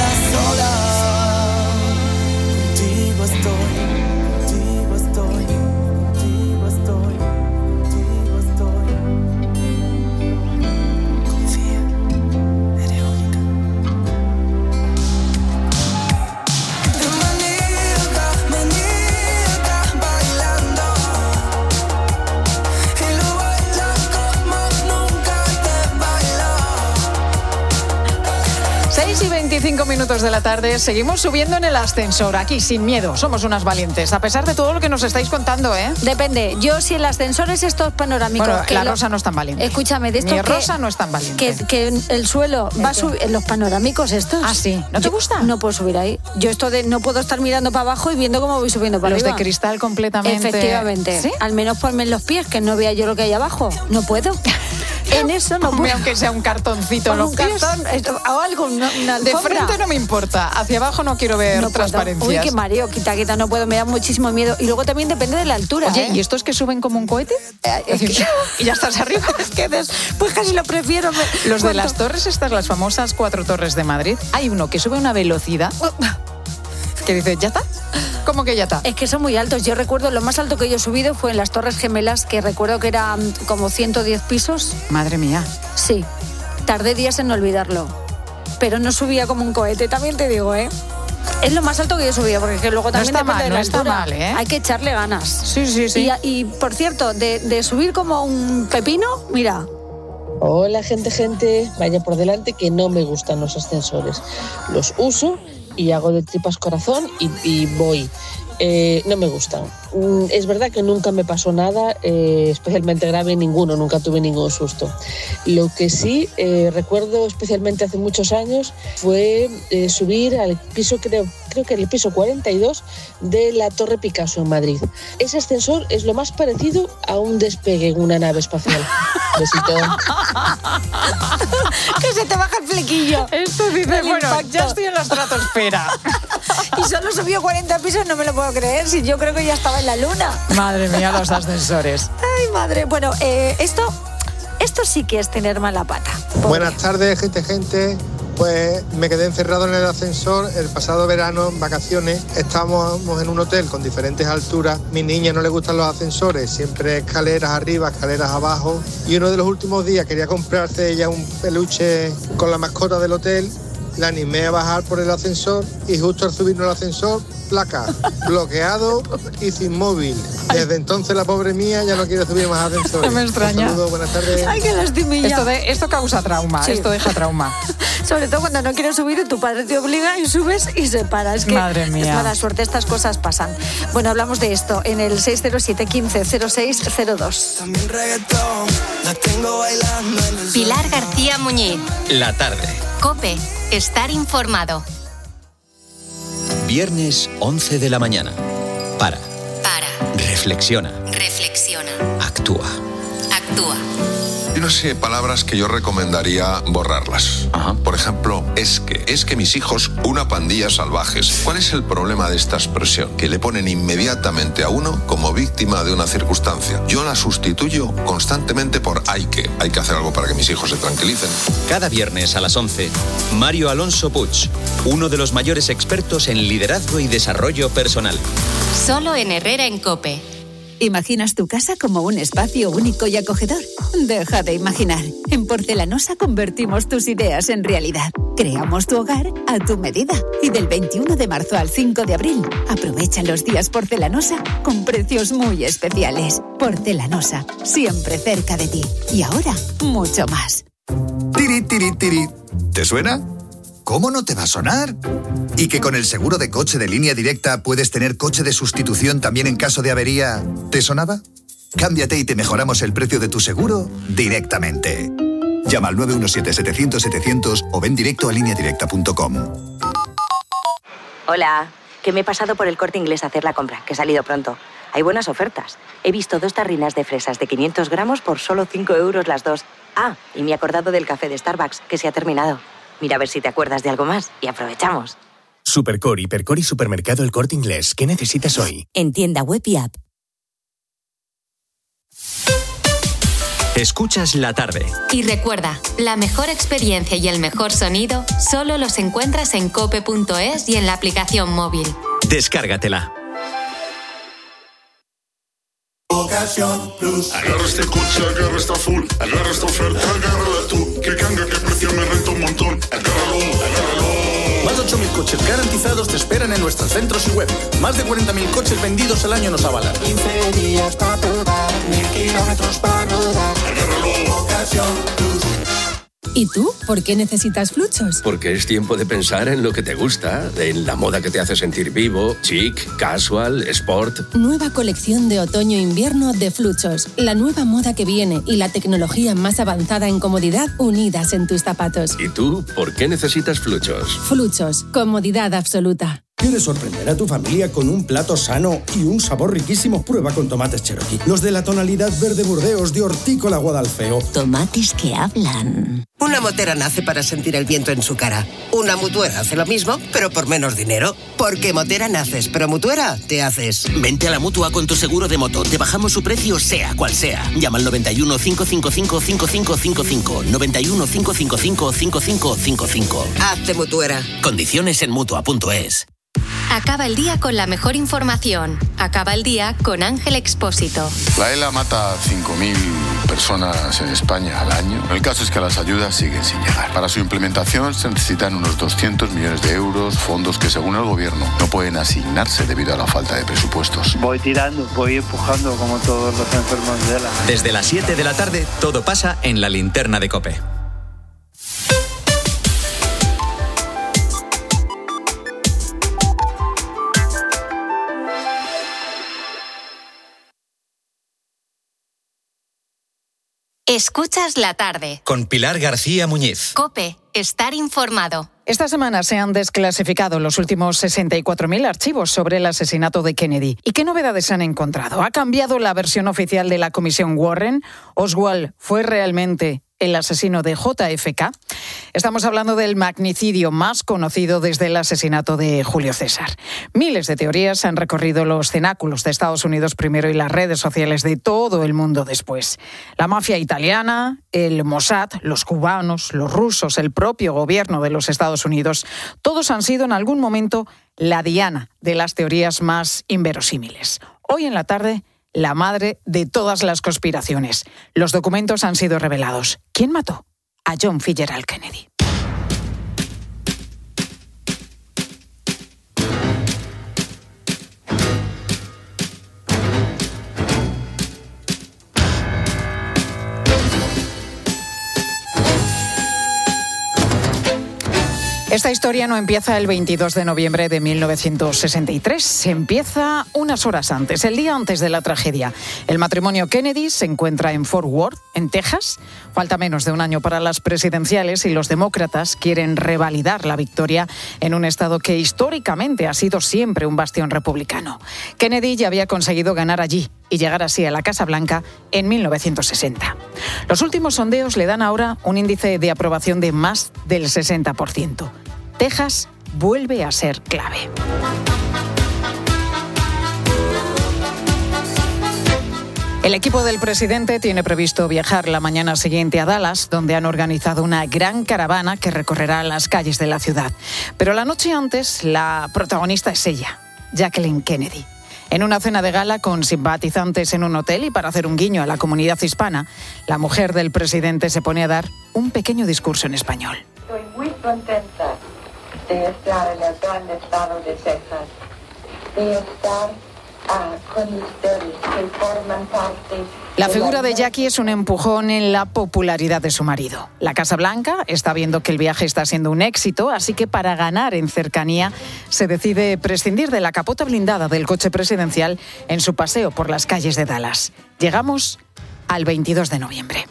Y 25 minutos de la tarde, seguimos subiendo en el ascensor, aquí sin miedo, somos unas valientes, a pesar de todo lo que nos estáis contando, ¿eh? Depende, yo si el ascensor es estos panorámicos... Bueno, la Rosa no es tan valiente. Escúchame, de estos Mi Rosa no es tan valiente. Que el suelo va a subir, los panorámicos estos... Ah, sí, ¿no te gusta? No puedo subir ahí, yo esto de no puedo estar mirando para abajo y viendo cómo voy subiendo para arriba. Los de cristal completamente... Efectivamente, ¿sí? Al menos ponme en los pies, que no vea yo lo que hay abajo, no puedo... En eso no puedo. Aunque sea un cartoncito en los pies. O algo, una alfombra. De frente no me importa, hacia abajo no quiero ver transparencias. Uy, qué mareo, quita, no puedo, me da muchísimo miedo. Y luego también depende de la altura. Oye, ¿y estos que suben como un cohete? Y ya estás arriba. Pues casi lo prefiero. Los de las torres estas, las famosas 4 torres de Madrid, hay uno que sube a una velocidad que dice, ¿ya está? ¿Cómo que ya está? Es que son muy altos. Yo recuerdo, lo más alto que yo he subido fue en las Torres Gemelas, que recuerdo que eran como 110 pisos. Madre mía. Sí, tardé días en olvidarlo. Pero no subía como un cohete, también te digo, ¿eh? Es lo más alto que yo he subido, porque luego también no está depende mal, de la no altura. Está mal, ¿eh? Hay que echarle ganas. Sí. Y por cierto, de subir como un pepino, mira... Hola, gente. Vaya por delante que no me gustan los ascensores. Los uso y hago de tripas corazón y voy. No me gustan. Es verdad que nunca me pasó nada especialmente grave, nunca tuve ningún susto. Lo que sí recuerdo especialmente hace muchos años fue subir al piso, creo que era el piso 42 de la Torre Picasso en Madrid. Ese ascensor es lo más parecido a un despegue en una nave espacial. Besito. Que se te baja el flequillo. Esto dice, bueno, ya estoy en la estratosfera. Y solo subió 40 pisos, no me lo puedo creer, si yo creo que ya estaba en la luna. Madre mía, los ascensores. Ay, madre. Bueno, esto sí que es tener mala pata. Pobre. Buenas tardes, gente. Pues me quedé encerrado en el ascensor el pasado verano, en vacaciones. Estábamos en un hotel con diferentes alturas. Mi niña no le gustan los ascensores, siempre escaleras arriba, escaleras abajo. Y uno de los últimos días quería comprarse ella un peluche con la mascota del hotel. La animé a bajar por el ascensor y justo al subirnos al ascensor, placa, bloqueado y sin móvil. Desde entonces la pobre mía ya no quiere subir más ascensores. No me extraña. Un saludo, buenas tardes. Ay, qué lastimilla. Esto causa trauma, sí. Esto deja trauma. Sobre todo cuando no quieres subir y tu padre te obliga y subes y se para. Es que madre mía. Es mala suerte, estas cosas pasan. Bueno, hablamos de esto en el 607 15 0602. Pilar García Muñiz. La tarde. COPE. Estar informado. Viernes 11 de la mañana. Para. Reflexiona. Actúa. Yo no sé, palabras que yo recomendaría borrarlas. Por ejemplo, es que mis hijos, una pandilla salvajes. ¿Cuál es el problema de esta expresión? Que le ponen inmediatamente a uno como víctima de una circunstancia. Yo la sustituyo constantemente por hay que hacer algo para que mis hijos se tranquilicen. Cada viernes a las 11, Mario Alonso Puig, uno de los mayores expertos en liderazgo y desarrollo personal. Solo en Herrera en COPE. ¿Imaginas tu casa como un espacio único y acogedor? Deja de imaginar. En Porcelanosa convertimos tus ideas en realidad. Creamos tu hogar a tu medida. Y del 21 de marzo al 5 de abril, aprovecha los días Porcelanosa con precios muy especiales. Porcelanosa, siempre cerca de ti. Y ahora, mucho más. Tiri, tiri, tiri. ¿Te suena? ¿Cómo no te va a sonar? ¿Y que con el seguro de coche de Línea Directa puedes tener coche de sustitución también en caso de avería? ¿Te sonaba? Cámbiate y te mejoramos el precio de tu seguro directamente. Llama al 917-700-700 o ven directo a lineadirecta.com. Hola, que me he pasado por el Corte Inglés a hacer la compra, que he salido pronto. Hay buenas ofertas. He visto 2 tarrinas de fresas de 500 gramos por solo 5 euros las 2. Ah, y me he acordado del café de Starbucks, que se ha terminado. Mira a ver si te acuerdas de algo más y aprovechamos. Supercore, Hipercore y Supermercado El Corte Inglés. ¿Qué necesitas hoy? En tienda web y app. Escuchas la tarde. Y recuerda, la mejor experiencia y el mejor sonido solo los encuentras en cope.es y en la aplicación móvil. Descárgatela. Ocasión Plus. Agarra este coche, agarra esta full, agarra esta oferta, agárrala tú. Que canga, que precio me renta un montón. Agárralo, agárralo. Más de 8.000 coches garantizados te esperan en nuestros centros y web. Más de 40.000 coches vendidos al año nos avalan. 15 días para probar, 1.000 kilómetros para rodar. Agárralo. Ocasión Plus. ¿Y tú? ¿Por qué necesitas Fluchos? Porque es tiempo de pensar en lo que te gusta, en la moda que te hace sentir vivo, chic, casual, sport. Nueva colección de otoño-invierno de Fluchos. La nueva moda que viene y la tecnología más avanzada en comodidad unidas en tus zapatos. ¿Y tú? ¿Por qué necesitas Fluchos? Fluchos. Comodidad absoluta. ¿Quieres sorprender a tu familia con un plato sano y un sabor riquísimo? Prueba con tomates Cherokee. Los de la tonalidad verde Burdeos de Hortícola Guadalfeo. Tomates que hablan. Una motera nace para sentir el viento en su cara. Una mutuera hace lo mismo, pero por menos dinero. Porque motera naces, pero mutuera te haces. Vente a la Mutua con tu seguro de moto. Te bajamos su precio sea cual sea. Llama al 91 555 5555. 91 555 5555. Hazte mutuera. Condiciones en Mutua.es. Acaba el día con la mejor información. Acaba el día con Ángel Expósito. La ELA mata a 5.000 personas en España al año. El caso es que las ayudas siguen sin llegar. Para su implementación se necesitan unos 200 millones de euros, fondos que según el gobierno no pueden asignarse debido a la falta de presupuestos. Voy tirando, voy empujando como todos los enfermos de ELA. Desde las 7 de la tarde todo pasa en la linterna de COPE. Escuchas la tarde. Con Pilar García Muñiz. COPE. Estar informado. Esta semana se han desclasificado los últimos 64.000 archivos sobre el asesinato de Kennedy. ¿Y qué novedades se han encontrado? ¿Ha cambiado la versión oficial de la Comisión Warren? ¿Oswald fue realmente el asesino de JFK? Estamos hablando del magnicidio más conocido desde el asesinato de Julio César. Miles de teorías han recorrido los cenáculos de Estados Unidos primero y las redes sociales de todo el mundo después. La mafia italiana, el Mossad, los cubanos, los rusos, el propio gobierno de los Estados Unidos, todos han sido en algún momento la diana de las teorías más inverosímiles. Hoy en la tarde, la madre de todas las conspiraciones. Los documentos han sido revelados. ¿Quién mató a John Fitzgerald Kennedy? Esta historia no empieza el 22 de noviembre de 1963, empieza unas horas antes, el día antes de la tragedia. El matrimonio Kennedy se encuentra en Fort Worth, en Texas. Falta menos de un año para las presidenciales y los demócratas quieren revalidar la victoria en un estado que históricamente ha sido siempre un bastión republicano. Kennedy ya había conseguido ganar allí y llegar así a la Casa Blanca en 1960. Los últimos sondeos le dan ahora un índice de aprobación de más del 60%. Texas vuelve a ser clave. El equipo del presidente tiene previsto viajar la mañana siguiente a Dallas, donde han organizado una gran caravana que recorrerá las calles de la ciudad. Pero la noche antes, la protagonista es ella, Jacqueline Kennedy. En una cena de gala con simpatizantes en un hotel y para hacer un guiño a la comunidad hispana, la mujer del presidente se pone a dar un pequeño discurso en español. Estoy muy contenta de estar en el gran estado de Texas, de estar con ustedes que forman parte La figura de Jackie es un empujón en la popularidad de su marido. La Casa Blanca está viendo que el viaje está siendo un éxito, así que para ganar en cercanía se decide prescindir de la capota blindada del coche presidencial en su paseo por las calles de Dallas. Llegamos al 22 de noviembre.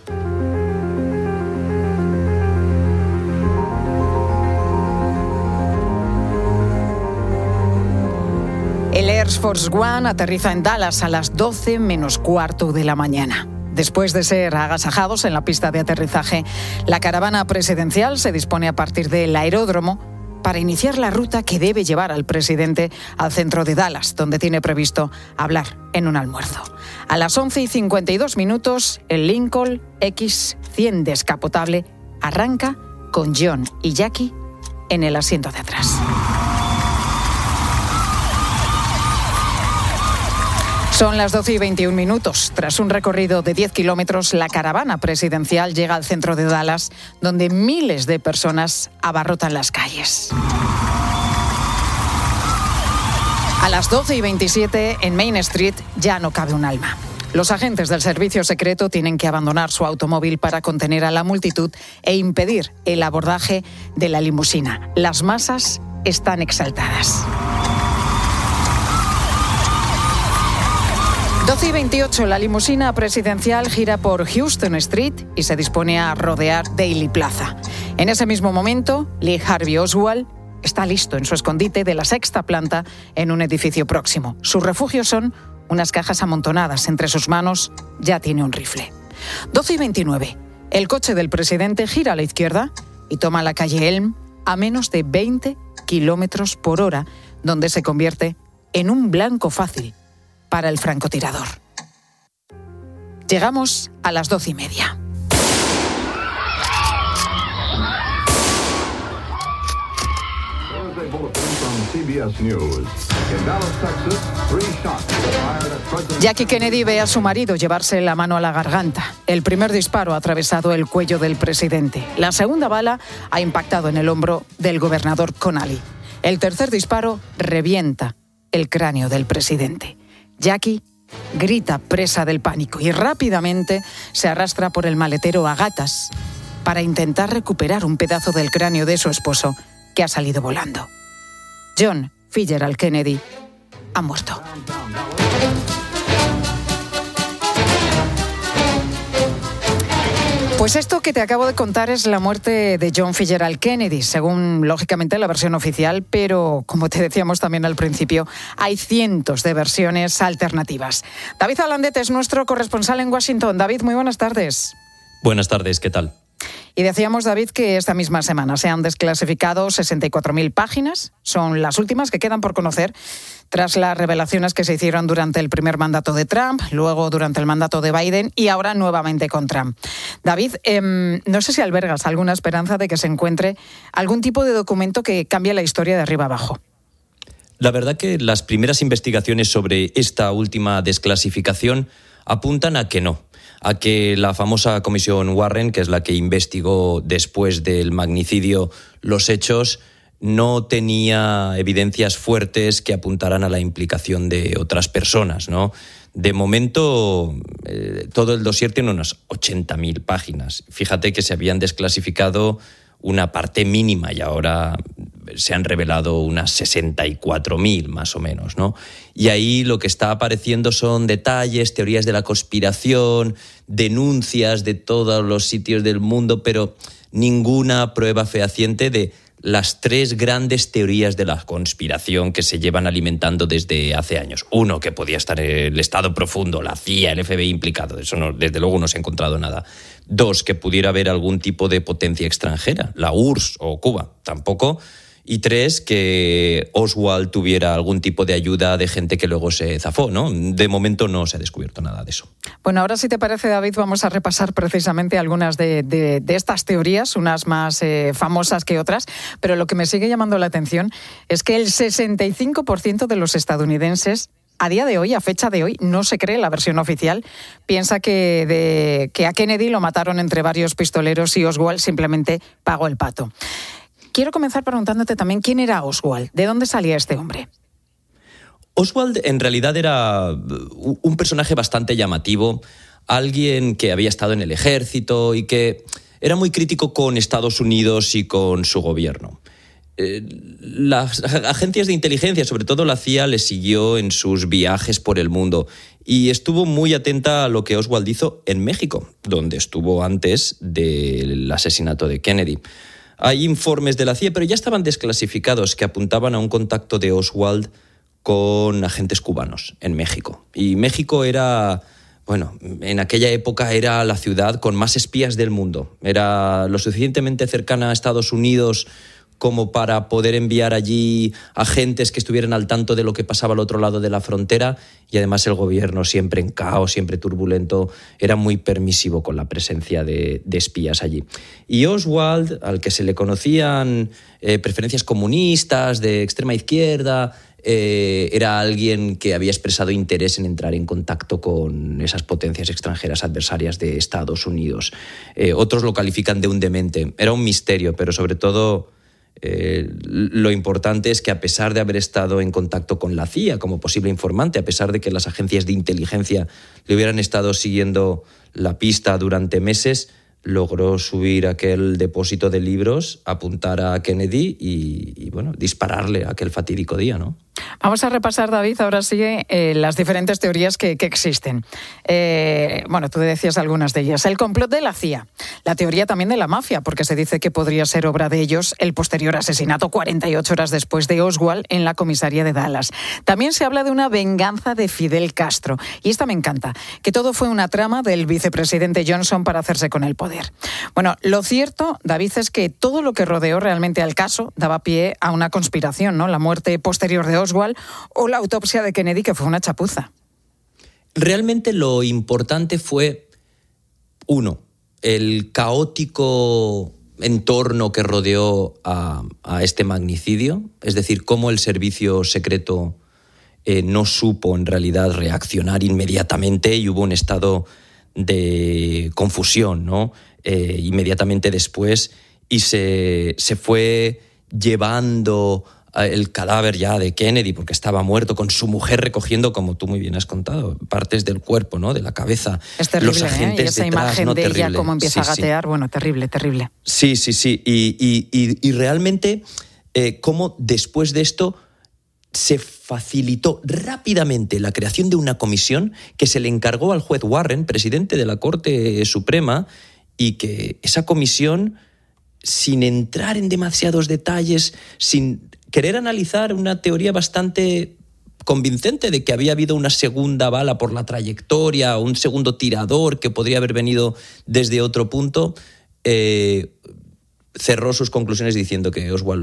El Air Force One aterriza en Dallas a las 12 menos cuarto de la mañana. Después de ser agasajados en la pista de aterrizaje, la caravana presidencial se dispone a partir del aeródromo para iniciar la ruta que debe llevar al presidente al centro de Dallas, donde tiene previsto hablar en un almuerzo. A las 11:52, el Lincoln X100 descapotable arranca con John y Jackie en el asiento de atrás. Son las 12:21. Tras un recorrido de 10 kilómetros, la caravana presidencial llega al centro de Dallas, donde miles de personas abarrotan las calles. A las 12:27, en Main Street, ya no cabe un alma. Los agentes del servicio secreto tienen que abandonar su automóvil para contener a la multitud e impedir el abordaje de la limusina. Las masas están exaltadas. 12:28, la limusina presidencial gira por Houston Street y se dispone a rodear Dealey Plaza. En ese mismo momento, Lee Harvey Oswald está listo en su escondite de la 6ª planta en un edificio próximo. Su refugio son unas cajas amontonadas. Entre sus manos ya tiene un rifle. 12:29, el coche del presidente gira a la izquierda y toma la calle Elm a menos de 20 kilómetros por hora, donde se convierte en un blanco fácil para el francotirador. Llegamos a las 12:30. Jackie Kennedy ve a su marido llevarse la mano a la garganta. El primer disparo ha atravesado el cuello del presidente. La segunda bala ha impactado en el hombro del gobernador Connally. El tercer disparo revienta el cráneo del presidente. Jackie grita presa del pánico y rápidamente se arrastra por el maletero a gatas para intentar recuperar un pedazo del cráneo de su esposo que ha salido volando. John Fitzgerald Kennedy ha muerto. Pues esto que te acabo de contar es la muerte de John Fitzgerald Kennedy, según, lógicamente, la versión oficial, pero, como te decíamos también al principio, hay cientos de versiones alternativas. David Alandet es nuestro corresponsal en Washington. David, muy buenas tardes. Buenas tardes, ¿qué tal? Y decíamos, David, que esta misma semana se han desclasificado 64.000 páginas. Son las últimas que quedan por conocer tras las revelaciones que se hicieron durante el primer mandato de Trump, luego durante el mandato de Biden y ahora nuevamente con Trump. David, no sé si albergas alguna esperanza de que se encuentre algún tipo de documento que cambie la historia de arriba abajo. La verdad que las primeras investigaciones sobre esta última desclasificación apuntan a que no. A que la famosa comisión Warren, que es la que investigó después del magnicidio los hechos, no tenía evidencias fuertes que apuntaran a la implicación de otras personas, ¿no? De momento, todo el dossier tiene unas 80.000 páginas. Fíjate que se habían desclasificado una parte mínima y ahora se han revelado unas 64.000 más o menos, ¿no? Y ahí lo que está apareciendo son detalles, teorías de la conspiración, denuncias de todos los sitios del mundo, pero ninguna prueba fehaciente de las 3 grandes teorías de la conspiración que se llevan alimentando desde hace años. Uno, que podía estar el Estado profundo, la CIA, el FBI implicado. Eso no, desde luego no se ha encontrado nada. 2, que pudiera haber algún tipo de potencia extranjera, la URSS o Cuba. Tampoco. Y 3, que Oswald tuviera algún tipo de ayuda de gente que luego se zafó, ¿no? De momento no se ha descubierto nada de eso. Bueno, ahora si te parece, David, vamos a repasar precisamente algunas de estas teorías, unas más famosas que otras, pero lo que me sigue llamando la atención es que el 65% de los estadounidenses a día de hoy, a fecha de hoy, no se cree la versión oficial. Piensa que a Kennedy lo mataron entre varios pistoleros y Oswald simplemente pagó el pato. Quiero comenzar preguntándote también quién era Oswald, ¿de dónde salía este hombre? Oswald en realidad era un personaje bastante llamativo. alguien que había estado en el ejército y que era muy crítico con Estados Unidos y con su gobierno. Las agencias de inteligencia, sobre todo la CIA, le siguió en sus viajes por el mundo y estuvo muy atenta a lo que Oswald hizo en México, donde estuvo antes del asesinato de Kennedy. Hay informes de la CIA, pero ya estaban desclasificados, que apuntaban a un contacto de Oswald con agentes cubanos en México. Y México era, bueno, en aquella época era la ciudad con más espías del mundo. Era lo suficientemente cercana a Estados Unidos como para poder enviar allí agentes que estuvieran al tanto de lo que pasaba al otro lado de la frontera, y además el gobierno, siempre en caos, siempre turbulento, era muy permisivo con la presencia de espías allí. Y Oswald, al que se le conocían preferencias comunistas, de extrema izquierda, era alguien que había expresado interés en entrar en contacto con esas potencias extranjeras adversarias de Estados Unidos. Otros lo califican de un demente. Era un misterio, pero sobre todo lo importante es que, a pesar de haber estado en contacto con la CIA como posible informante, a pesar de que las agencias de inteligencia le hubieran estado siguiendo la pista durante meses, logró subir aquel depósito de libros, apuntar a Kennedy y bueno, dispararle aquel fatídico día, ¿no? Vamos a repasar, David, ahora sí, las diferentes teorías que existen. Bueno, tú decías algunas de ellas. El complot de la CIA, la teoría también de la mafia, porque se dice que podría ser obra de ellos el posterior asesinato 48 horas después de Oswald en la comisaría de Dallas. También se habla de una venganza de Fidel Castro. Y esta me encanta, que todo fue una trama del vicepresidente Johnson para hacerse con el poder. Bueno, lo cierto, David, es que todo lo que rodeó realmente al caso daba pie a una conspiración, ¿no? La muerte posterior de Oswald o la autopsia de Kennedy, que fue una chapuza. Realmente lo importante fue, uno, el caótico entorno que rodeó a este magnicidio, es decir, cómo el servicio secreto no supo en realidad reaccionar inmediatamente y hubo un estado de confusión, ¿no? Inmediatamente después, y se fue llevando el cadáver ya de Kennedy, porque estaba muerto, con su mujer recogiendo, como tú muy bien has contado, partes del cuerpo, ¿no? De la cabeza. Es terrible, los agentes y esa detrás, imagen ¿no? de Terrible. ella, cómo empieza a gatear, bueno, terrible, terrible. Sí. Y realmente, cómo después de esto se facilitó rápidamente la creación de una comisión que se le encargó al juez Warren, presidente de la Corte Suprema, y que esa comisión, sin entrar en demasiados detalles, sin querer analizar una teoría bastante convincente de que había habido una segunda bala por la trayectoria, un segundo tirador que podría haber venido desde otro punto, cerró sus conclusiones diciendo que Oswald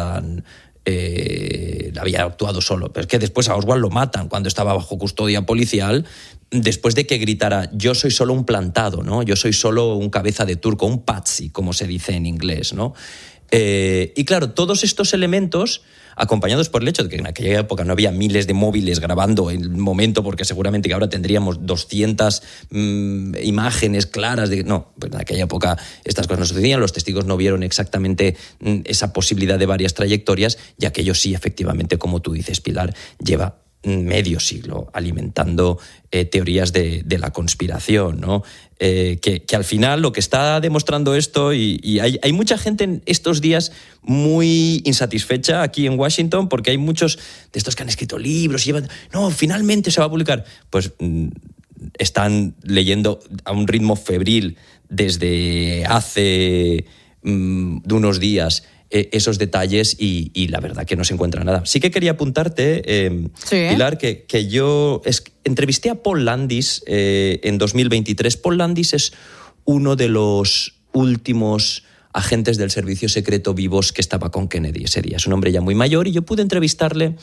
había actuado solo. Pero es que después a Oswald lo matan cuando estaba bajo custodia policial, después de que gritara: yo soy solo un plantado, ¿no? Yo soy solo un cabeza de turco, un patsy, como se dice en inglés, ¿no? Y claro, todos estos elementos, acompañados por el hecho de que en aquella época no había miles de móviles grabando el momento, porque seguramente que ahora tendríamos 200 imágenes claras de... No, pues en aquella época estas cosas no sucedían, los testigos no vieron exactamente esa posibilidad de varias trayectorias, y aquello sí, efectivamente, como tú dices, Pilar, lleva medio siglo alimentando teorías de la conspiración, ¿no? Que al final lo que está demostrando esto, y hay mucha gente en estos días muy insatisfecha aquí en Washington, porque hay muchos de estos que han escrito libros y llevan, no, finalmente se va a publicar. Pues están leyendo a un ritmo febril desde hace de unos días esos detalles, y la verdad que no se encuentra nada. Sí que quería apuntarte, Pilar, que yo entrevisté a Paul Landis en 2023. Paul Landis es uno de los últimos agentes del servicio secreto vivos que estaba con Kennedy ese día. Es un hombre ya muy mayor y yo pude entrevistarle.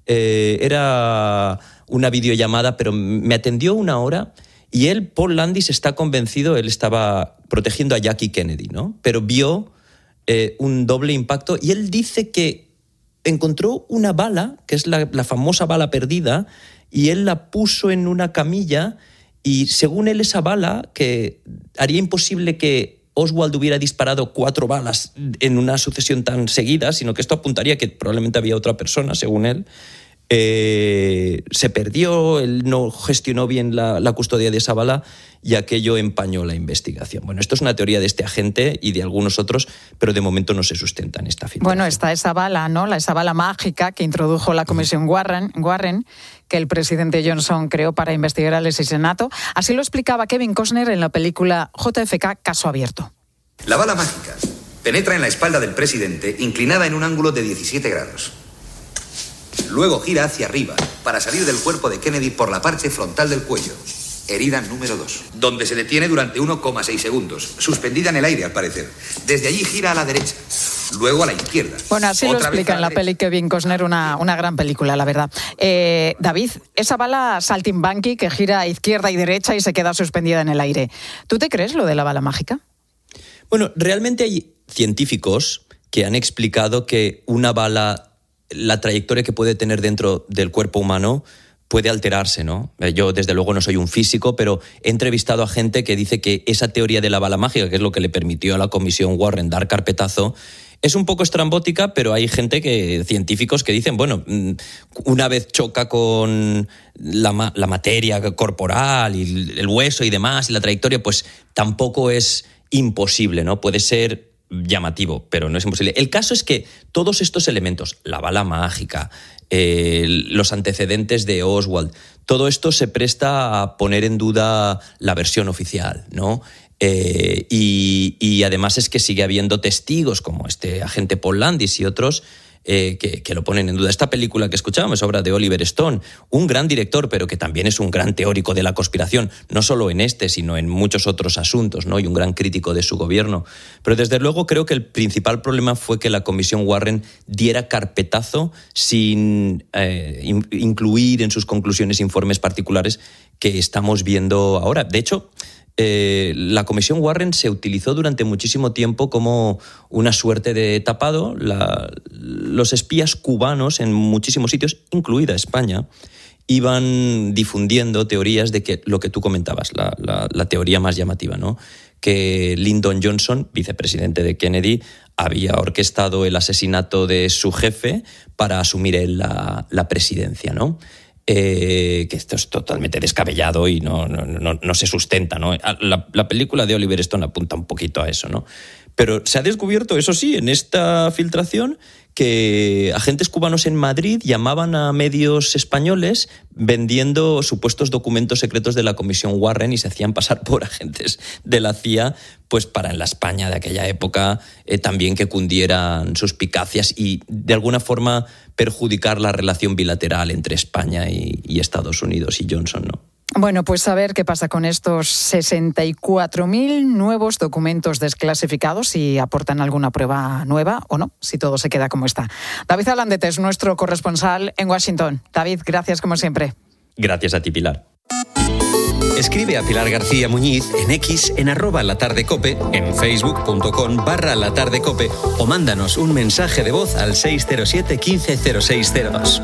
Era una videollamada, pero me atendió 1 hora, y Paul Landis, está convencido, él estaba protegiendo a Jackie Kennedy, ¿no? Pero vio un doble impacto, y él dice que encontró una bala, que es la famosa bala perdida, y él la puso en una camilla, y según él esa bala, que haría imposible que Oswald hubiera disparado 4 balas en una sucesión tan seguida, sino que esto apuntaría que probablemente había otra persona, según él, se perdió, él no gestionó bien la custodia de esa bala y aquello empañó la investigación. Bueno, esto es una teoría de este agente y de algunos otros, pero de momento no se sustenta en esta filtración. Bueno, está esa bala, ¿no? Esa bala mágica que introdujo la comisión Warren, que el presidente Johnson creó para investigar al asesinato. Así lo explicaba Kevin Costner en la película JFK Caso Abierto. La bala mágica penetra en la espalda del presidente inclinada en un ángulo de 17 grados. Luego gira hacia arriba para salir del cuerpo de Kennedy por la parte frontal del cuello. Herida número 2, donde se detiene durante 1,6 segundos, suspendida en el aire al parecer. Desde allí gira a la derecha, luego a la izquierda. Bueno, así lo explica en la peli Kevin Costner, una gran película, la verdad. David, esa bala saltimbanqui que gira a izquierda y derecha y se queda suspendida en el aire. ¿Tú te crees lo de la bala mágica? Bueno, realmente hay científicos que han explicado que una bala, la trayectoria que puede tener dentro del cuerpo humano puede alterarse, ¿no? Yo, desde luego, no soy un físico, pero he entrevistado a gente que dice que esa teoría de la bala mágica, que es lo que le permitió a la comisión Warren dar carpetazo, es un poco estrambótica, pero hay científicos que dicen, bueno, una vez choca con la materia corporal y el hueso y demás, y la trayectoria, pues tampoco es imposible, ¿no? Puede ser llamativo, pero no es imposible. El caso es que todos estos elementos, la bala mágica, los antecedentes de Oswald, todo esto se presta a poner en duda la versión oficial, ¿no? Y además es que sigue habiendo testigos como este agente Paul Landis y otros que lo ponen en duda. Esta película que escuchábamos es obra de Oliver Stone, un gran director, pero que también es un gran teórico de la conspiración, no solo en este, sino en muchos otros asuntos, ¿no? Y un gran crítico de su gobierno. Pero desde luego creo que el principal problema fue que la comisión Warren diera carpetazo sin incluir en sus conclusiones informes particulares que estamos viendo ahora. De hecho, la comisión Warren se utilizó durante muchísimo tiempo como una suerte de tapado. Los espías cubanos en muchísimos sitios, incluida España, iban difundiendo teorías de que lo que tú comentabas, la teoría más llamativa, ¿no? Que Lyndon Johnson, vicepresidente de Kennedy, había orquestado el asesinato de su jefe para asumir él la presidencia, ¿no? Que esto es totalmente descabellado y no se sustenta, ¿no? La película de Oliver Stone apunta un poquito a eso, ¿no? Pero se ha descubierto, eso sí, en esta filtración, que agentes cubanos en Madrid llamaban a medios españoles vendiendo supuestos documentos secretos de la comisión Warren y se hacían pasar por agentes de la CIA, pues para en la España de aquella época también que cundieran suspicacias y de alguna forma perjudicar la relación bilateral entre España y Estados Unidos y Johnson, ¿no? Bueno, pues a ver qué pasa con estos 64.000 nuevos documentos desclasificados, si aportan alguna prueba nueva o no, si todo se queda como está. David Alandete es nuestro corresponsal en Washington. David, gracias como siempre. Gracias a ti, Pilar. Escribe a Pilar García Muñiz en X, en @latardecope, en facebook.com/latardecope o mándanos un mensaje de voz al 607 15 0602.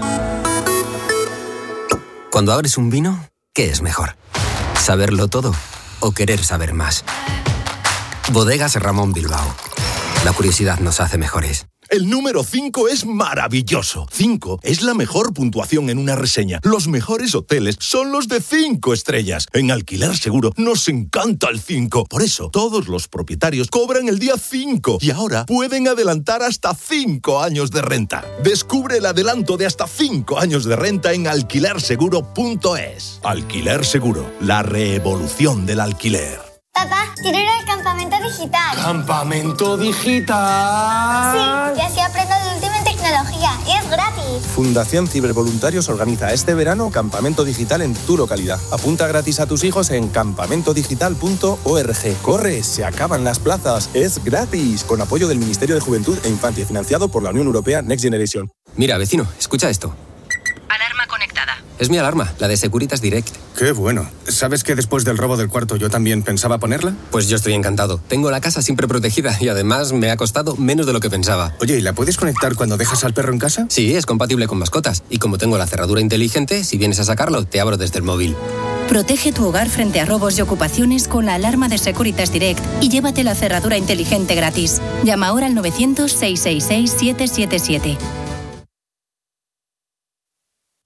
Cuando abres un vino, ¿qué es mejor? ¿Saberlo todo o querer saber más? Bodegas Ramón Bilbao. La curiosidad nos hace mejores. El número 5 es maravilloso. 5 es la mejor puntuación en una reseña. Los mejores hoteles son los de 5 estrellas. En Alquiler Seguro nos encanta el 5. Por eso, todos los propietarios cobran el día 5 y ahora pueden adelantar hasta 5 años de renta. Descubre el adelanto de hasta 5 años de renta en alquilerseguro.es. Alquiler Seguro, la revolución del alquiler. Papá, quiero ir al campamento digital. ¿Campamento digital? Sí, y así aprendo de última tecnología. Y es gratis. Fundación Cibervoluntarios organiza este verano campamento digital en tu localidad. Apunta gratis a tus hijos en campamentodigital.org. ¡Corre! Se acaban las plazas. Es gratis. Con apoyo del Ministerio de Juventud e Infancia, financiado por la Unión Europea Next Generation. Mira, vecino, escucha esto. Alarma conectada. Es mi alarma, la de Securitas Direct. ¡Qué bueno! ¿Sabes que después del robo del cuarto yo también pensaba ponerla? Pues yo estoy encantado. Tengo la casa siempre protegida y además me ha costado menos de lo que pensaba. Oye, ¿y la puedes conectar cuando dejas al perro en casa? Sí, es compatible con mascotas. Y como tengo la cerradura inteligente, si vienes a sacarlo, te abro desde el móvil. Protege tu hogar frente a robos y ocupaciones con la alarma de Securitas Direct y llévate la cerradura inteligente gratis. Llama ahora al 900 666 777.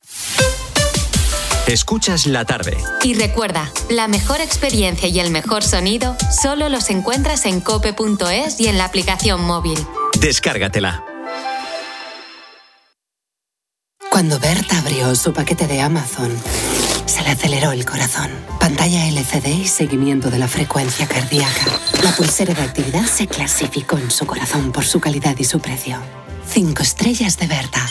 Escuchas La Tarde. Y recuerda, la mejor experiencia y el mejor sonido solo los encuentras en cope.es y en la aplicación móvil. Descárgatela. Cuando Berta abrió su paquete de Amazon, se le aceleró el corazón. Pantalla LCD y seguimiento de la frecuencia cardíaca. La pulsera de actividad se clasificó en su corazón por su calidad y su precio. 5 estrellas de Berta.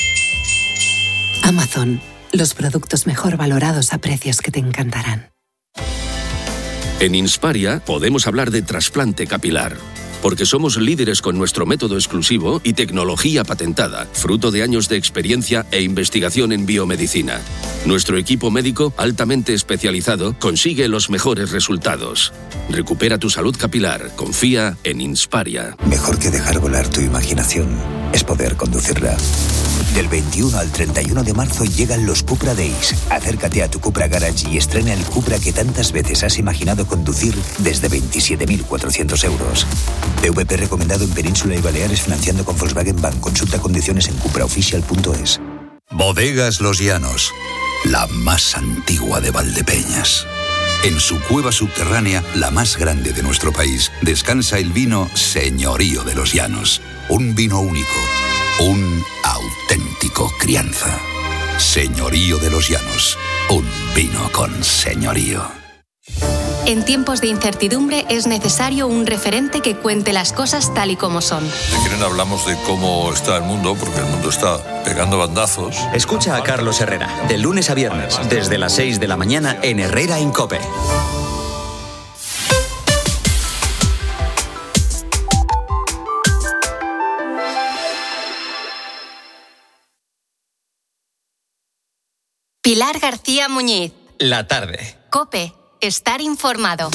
Amazon, los productos mejor valorados a precios que te encantarán. En Insparia podemos hablar de trasplante capilar, porque somos líderes con nuestro método exclusivo y tecnología patentada, fruto de años de experiencia e investigación en biomedicina. Nuestro equipo médico, altamente especializado, consigue los mejores resultados. Recupera tu salud capilar. Confía en Insparia. Mejor que dejar volar tu imaginación es poder conducirla. Del 21 al 31 de marzo llegan los Cupra Days. Acércate a tu Cupra Garage y estrena el Cupra que tantas veces has imaginado conducir desde 27.400 euros. PVP recomendado en Península y Baleares financiando con Volkswagen Bank. Consulta condiciones en cupraoficial.es. Bodegas Los Llanos, la más antigua de Valdepeñas. En su cueva subterránea, la más grande de nuestro país, descansa el vino Señorío de los Llanos. Un vino único, un auténtico crianza. Señorío de los Llanos, un vino con señorío. En tiempos de incertidumbre es necesario un referente que cuente las cosas tal y como son. Si quieren hablamos de cómo está el mundo, porque el mundo está pegando bandazos. Escucha a Carlos Herrera, de lunes a viernes, desde las 6 de la mañana en Herrera en COPE. Pilar García Muñiz. La Tarde. COPE. Estar informado.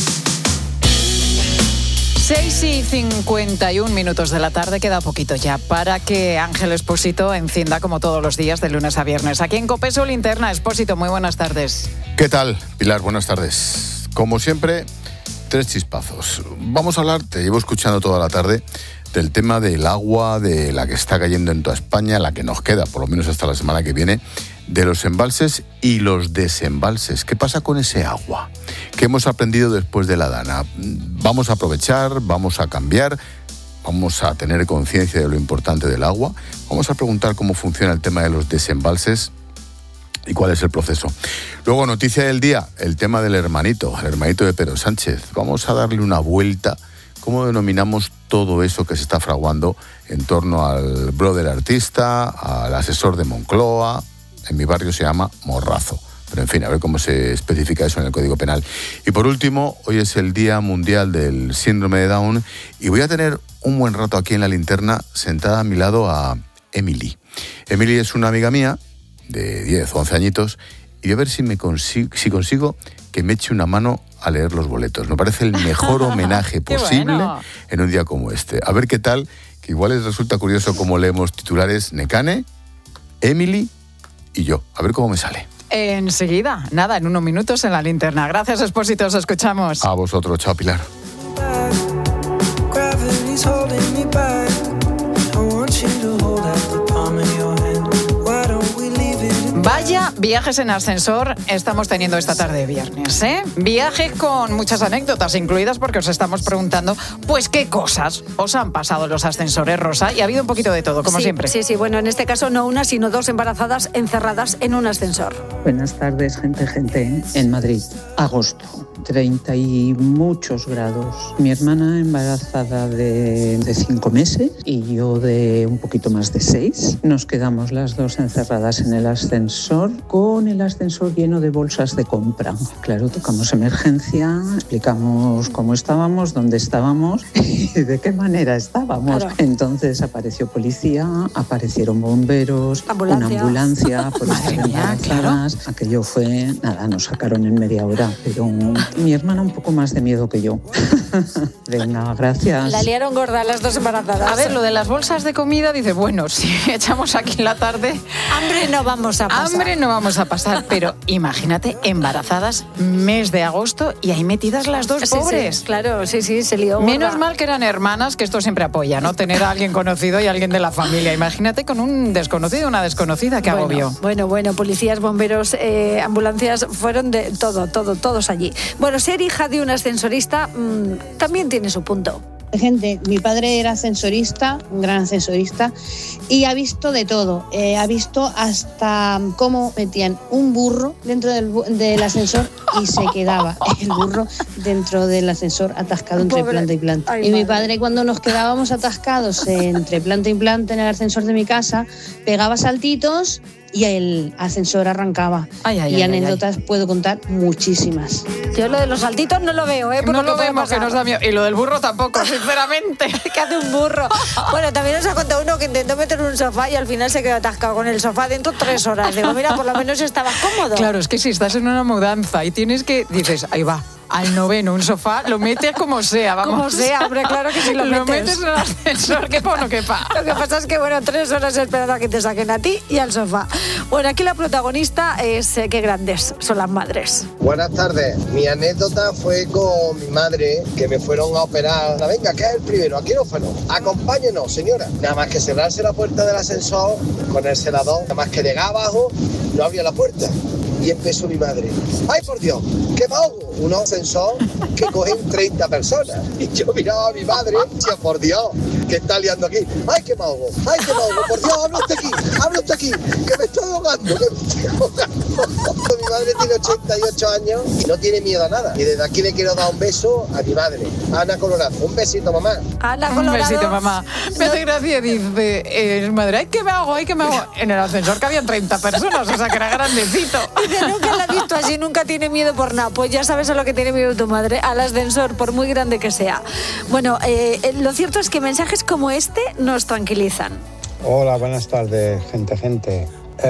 6:51 de la tarde, queda poquito ya para que Ángel Expósito encienda como todos los días de lunes a viernes. Aquí en COPE su linterna. Expósito, muy buenas tardes. ¿Qué tal, Pilar? Buenas tardes. Como siempre, 3 chispazos. Vamos a hablar, te llevo escuchando toda la tarde, del tema del agua, de la que está cayendo en toda España, la que nos queda, por lo menos hasta la semana que viene, de los embalses y los desembalses. ¿Qué pasa con ese agua? ¿Qué hemos aprendido después de la Dana? ¿Vamos a aprovechar? ¿Vamos a cambiar? ¿Vamos a tener conciencia de lo importante del agua? Vamos a preguntar cómo funciona el tema de los desembalses y cuál es el proceso. Luego, noticia del día, el tema del hermanito, el hermanito de Pedro Sánchez. Vamos a darle una vuelta. ¿Cómo denominamos todo eso que se está fraguando en torno al brother artista, al asesor de Moncloa? En mi barrio se llama Morrazo. Pero en fin, a ver cómo se especifica eso en el Código Penal. Y por último, hoy es el Día Mundial del Síndrome de Down y voy a tener un buen rato aquí en la linterna sentada a mi lado a Emily. Emily es una amiga mía de 10 o 11 añitos y voy a ver si consigo que me eche una mano a leer los boletos. Me parece el mejor homenaje posible en un día como este. A ver qué tal, que igual les resulta curioso cómo leemos titulares Nekane, Emily y yo. A ver cómo me sale. Enseguida, nada, en unos minutos en la linterna. Gracias, Expósito, os escuchamos. A vosotros, chao, Pilar. Vaya viajes en ascensor estamos teniendo esta tarde de viernes, ¿eh? Viajes con muchas anécdotas incluidas porque os estamos preguntando, pues, ¿qué cosas os han pasado en los ascensores, Rosa? Y ha habido un poquito de todo, como siempre. Sí, bueno, en este caso no una, sino 2 embarazadas encerradas en un ascensor. Buenas tardes, gente, en Madrid, agosto, 30 y muchos grados. Mi hermana embarazada de 5 meses y yo de un poquito más de 6. Nos quedamos las 2 encerradas en el ascensor, con el ascensor lleno de bolsas de compra. Claro, tocamos emergencia, explicamos cómo estábamos, dónde estábamos y de qué manera estábamos. Claro. Entonces apareció policía, aparecieron bomberos, una ambulancia por estar embarazadas. Claro. Aquello fue, nada, nos sacaron en media hora, pero mi hermana un poco más de miedo que yo. Venga, gracias. La liaron gorda las dos embarazadas. A ver, lo de las bolsas de comida, dice, bueno, si echamos aquí la tarde... Hambre no vamos a pasar. Hambre no vamos a pasar, pero imagínate, embarazadas, mes de agosto, y ahí metidas las dos pobres. Sí, claro, sí, se lió gorda. Menos mal que eran hermanas, que esto siempre apoya, ¿no? Tener a alguien conocido y alguien de la familia. Imagínate con un desconocido, una desconocida, qué agobio. Bueno, policías, bomberos, ambulancias, fueron de todos allí. Bueno, ser hija de un ascensorista también tiene su punto. Gente, mi padre era ascensorista, un gran ascensorista, y ha visto de todo. Ha visto hasta cómo metían un burro dentro del ascensor y se quedaba el burro dentro del ascensor atascado entre planta y planta. Y mi padre, cuando nos quedábamos atascados entre planta y planta en el ascensor de mi casa, pegaba saltitos y el ascensor arrancaba. Y anécdotas puedo contar muchísimas. Yo lo de los saltitos no lo veo, por no lo lo vemos, que nos da miedo. Y lo del burro tampoco, sinceramente. ¿Qué hace un burro? Bueno, también nos ha contado uno que intentó meter un sofá y al final se quedó atascado con el sofá dentro 3 horas. Digo, mira, por lo menos estaba cómodo. Claro, es que si estás en una mudanza y tienes que... Dices, ahí va, al noveno, un sofá, lo metes como sea, vamos. Como sea, hombre, claro que sí lo metes. Lo metes en el ascensor, quepa o no quepa. Lo que pasa es que, 3 horas esperando a que te saquen a ti y al sofá. Bueno, aquí la protagonista es qué grandes son las madres. Buenas tardes. Mi anécdota fue con mi madre, que me fueron a operar. Venga, ¿qué es el primero? ¿A quirófano? Acompáñenos, señora. Nada más que cerrarse la puerta del ascensor con el celador, nada más que llegar abajo, no abría la puerta. Y empezó mi madre. ¡Ay, por Dios! ¡Qué vago! Un ascensor que cogen 30 personas. Y yo miraba a mi madre y decía, por Dios, ¿qué está liando aquí? ¡Ay, qué vago! ¡Ay, qué vago! ¡Por Dios, habla usted aquí! ¡Que me estoy ahogando! Mi madre tiene 88 años y no tiene miedo a nada. Y desde aquí le quiero dar un beso a mi madre, Ana Colorado. Un besito, mamá. Ana Colorado. Un besito, mamá. Me hace gracia, dice, madre, ¡ay, qué me hago! ¡Ay, qué me hago! En el ascensor que habían 30 personas, o sea, que era grandecito. Nunca la he visto así, nunca tiene miedo por nada. Pues ya sabes a lo que tiene miedo tu madre, al ascensor, por muy grande que sea. Bueno, lo cierto es que mensajes como este nos tranquilizan. Hola, buenas tardes, gente.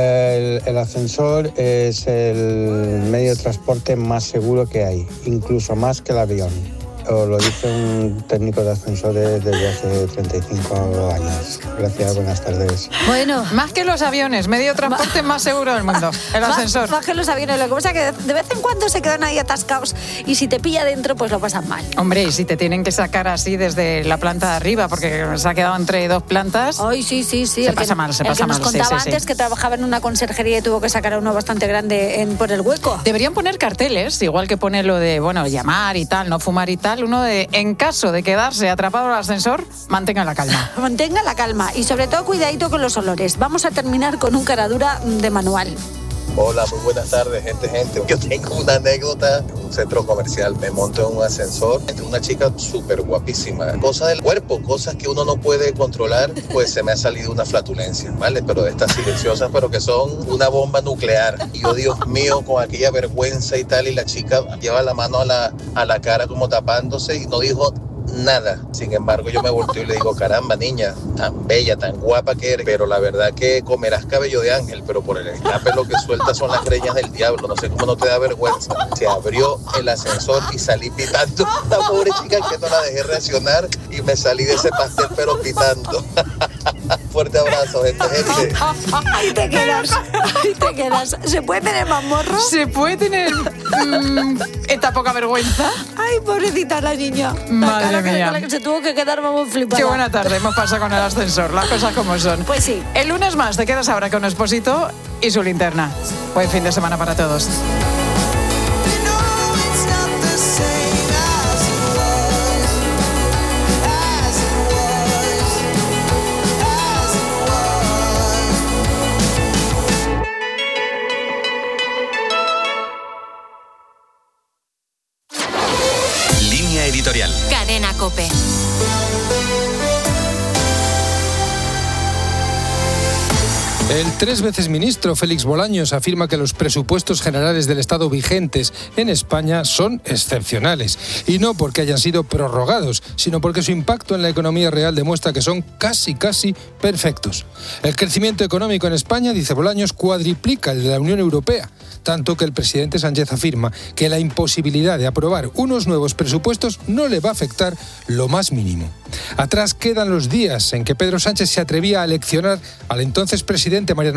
El ascensor es el medio de transporte más seguro que hay, incluso más que el avión. Lo dice un técnico de ascensores desde hace 35 años. Gracias, buenas tardes. Bueno, más que los aviones, medio de transporte más seguro del mundo, el ascensor. Más que los aviones, lo que pasa es que de vez en cuando se quedan ahí atascados y si te pilla dentro, pues lo pasan mal. Hombre, y si te tienen que sacar así desde la planta de arriba, porque se ha quedado entre 2 plantas. Ay, sí. Se pasa mal. El que nos contaba antes que trabajaba en una conserjería y tuvo que sacar a uno bastante grande por el hueco. Deberían poner carteles, igual que pone lo de, llamar y tal, no fumar y tal. Uno de, en caso de quedarse atrapado en el ascensor, mantenga la calma. Mantenga la calma y sobre todo cuidadito con los olores. Vamos a terminar con un caradura de manual. Hola, muy buenas tardes, gente. Yo tengo una anécdota en un centro comercial. Me monto en un ascensor entre una chica súper guapísima. Cosas del cuerpo, cosas que uno no puede controlar, pues se me ha salido una flatulencia, ¿vale? Pero de estas silenciosas, pero que son una bomba nuclear. Y yo, Dios mío, con aquella vergüenza y tal, y la chica lleva la mano a la cara como tapándose y no dijo nada. Sin embargo, yo me volteo y le digo, caramba, niña, tan bella, tan guapa que eres, pero la verdad que comerás cabello de ángel, pero por el escape lo que suelta son las greñas del diablo. No sé cómo no te da vergüenza. Se abrió el ascensor y salí pitando. La pobre chica que no la dejé reaccionar y me salí de ese pastel, pero pitando. Fuerte abrazo, gente. Ahí te quedas. ¿Se puede tener más morro? ¿Se puede tener esta poca vergüenza? Ay, pobrecita la niña. Madre mía. La que se tuvo que quedar, vamos flipada. Qué buena tarde hemos pasado con el ascensor, las cosas como son. Pues sí. El lunes más te quedas ahora con Expósito y su linterna. Buen fin de semana para todos. Editorial. Cadena COPE. El 3 veces ministro Félix Bolaños afirma que los presupuestos generales del Estado vigentes en España son excepcionales. Y no porque hayan sido prorrogados, sino porque su impacto en la economía real demuestra que son casi perfectos. El crecimiento económico en España, dice Bolaños, cuadriplica el de la Unión Europea. tanto que el presidente Sánchez afirma que la imposibilidad de aprobar unos nuevos presupuestos no le va a afectar lo más mínimo. Atrás quedan los días en que Pedro Sánchez se atrevía a aleccionar al entonces presidente Mariano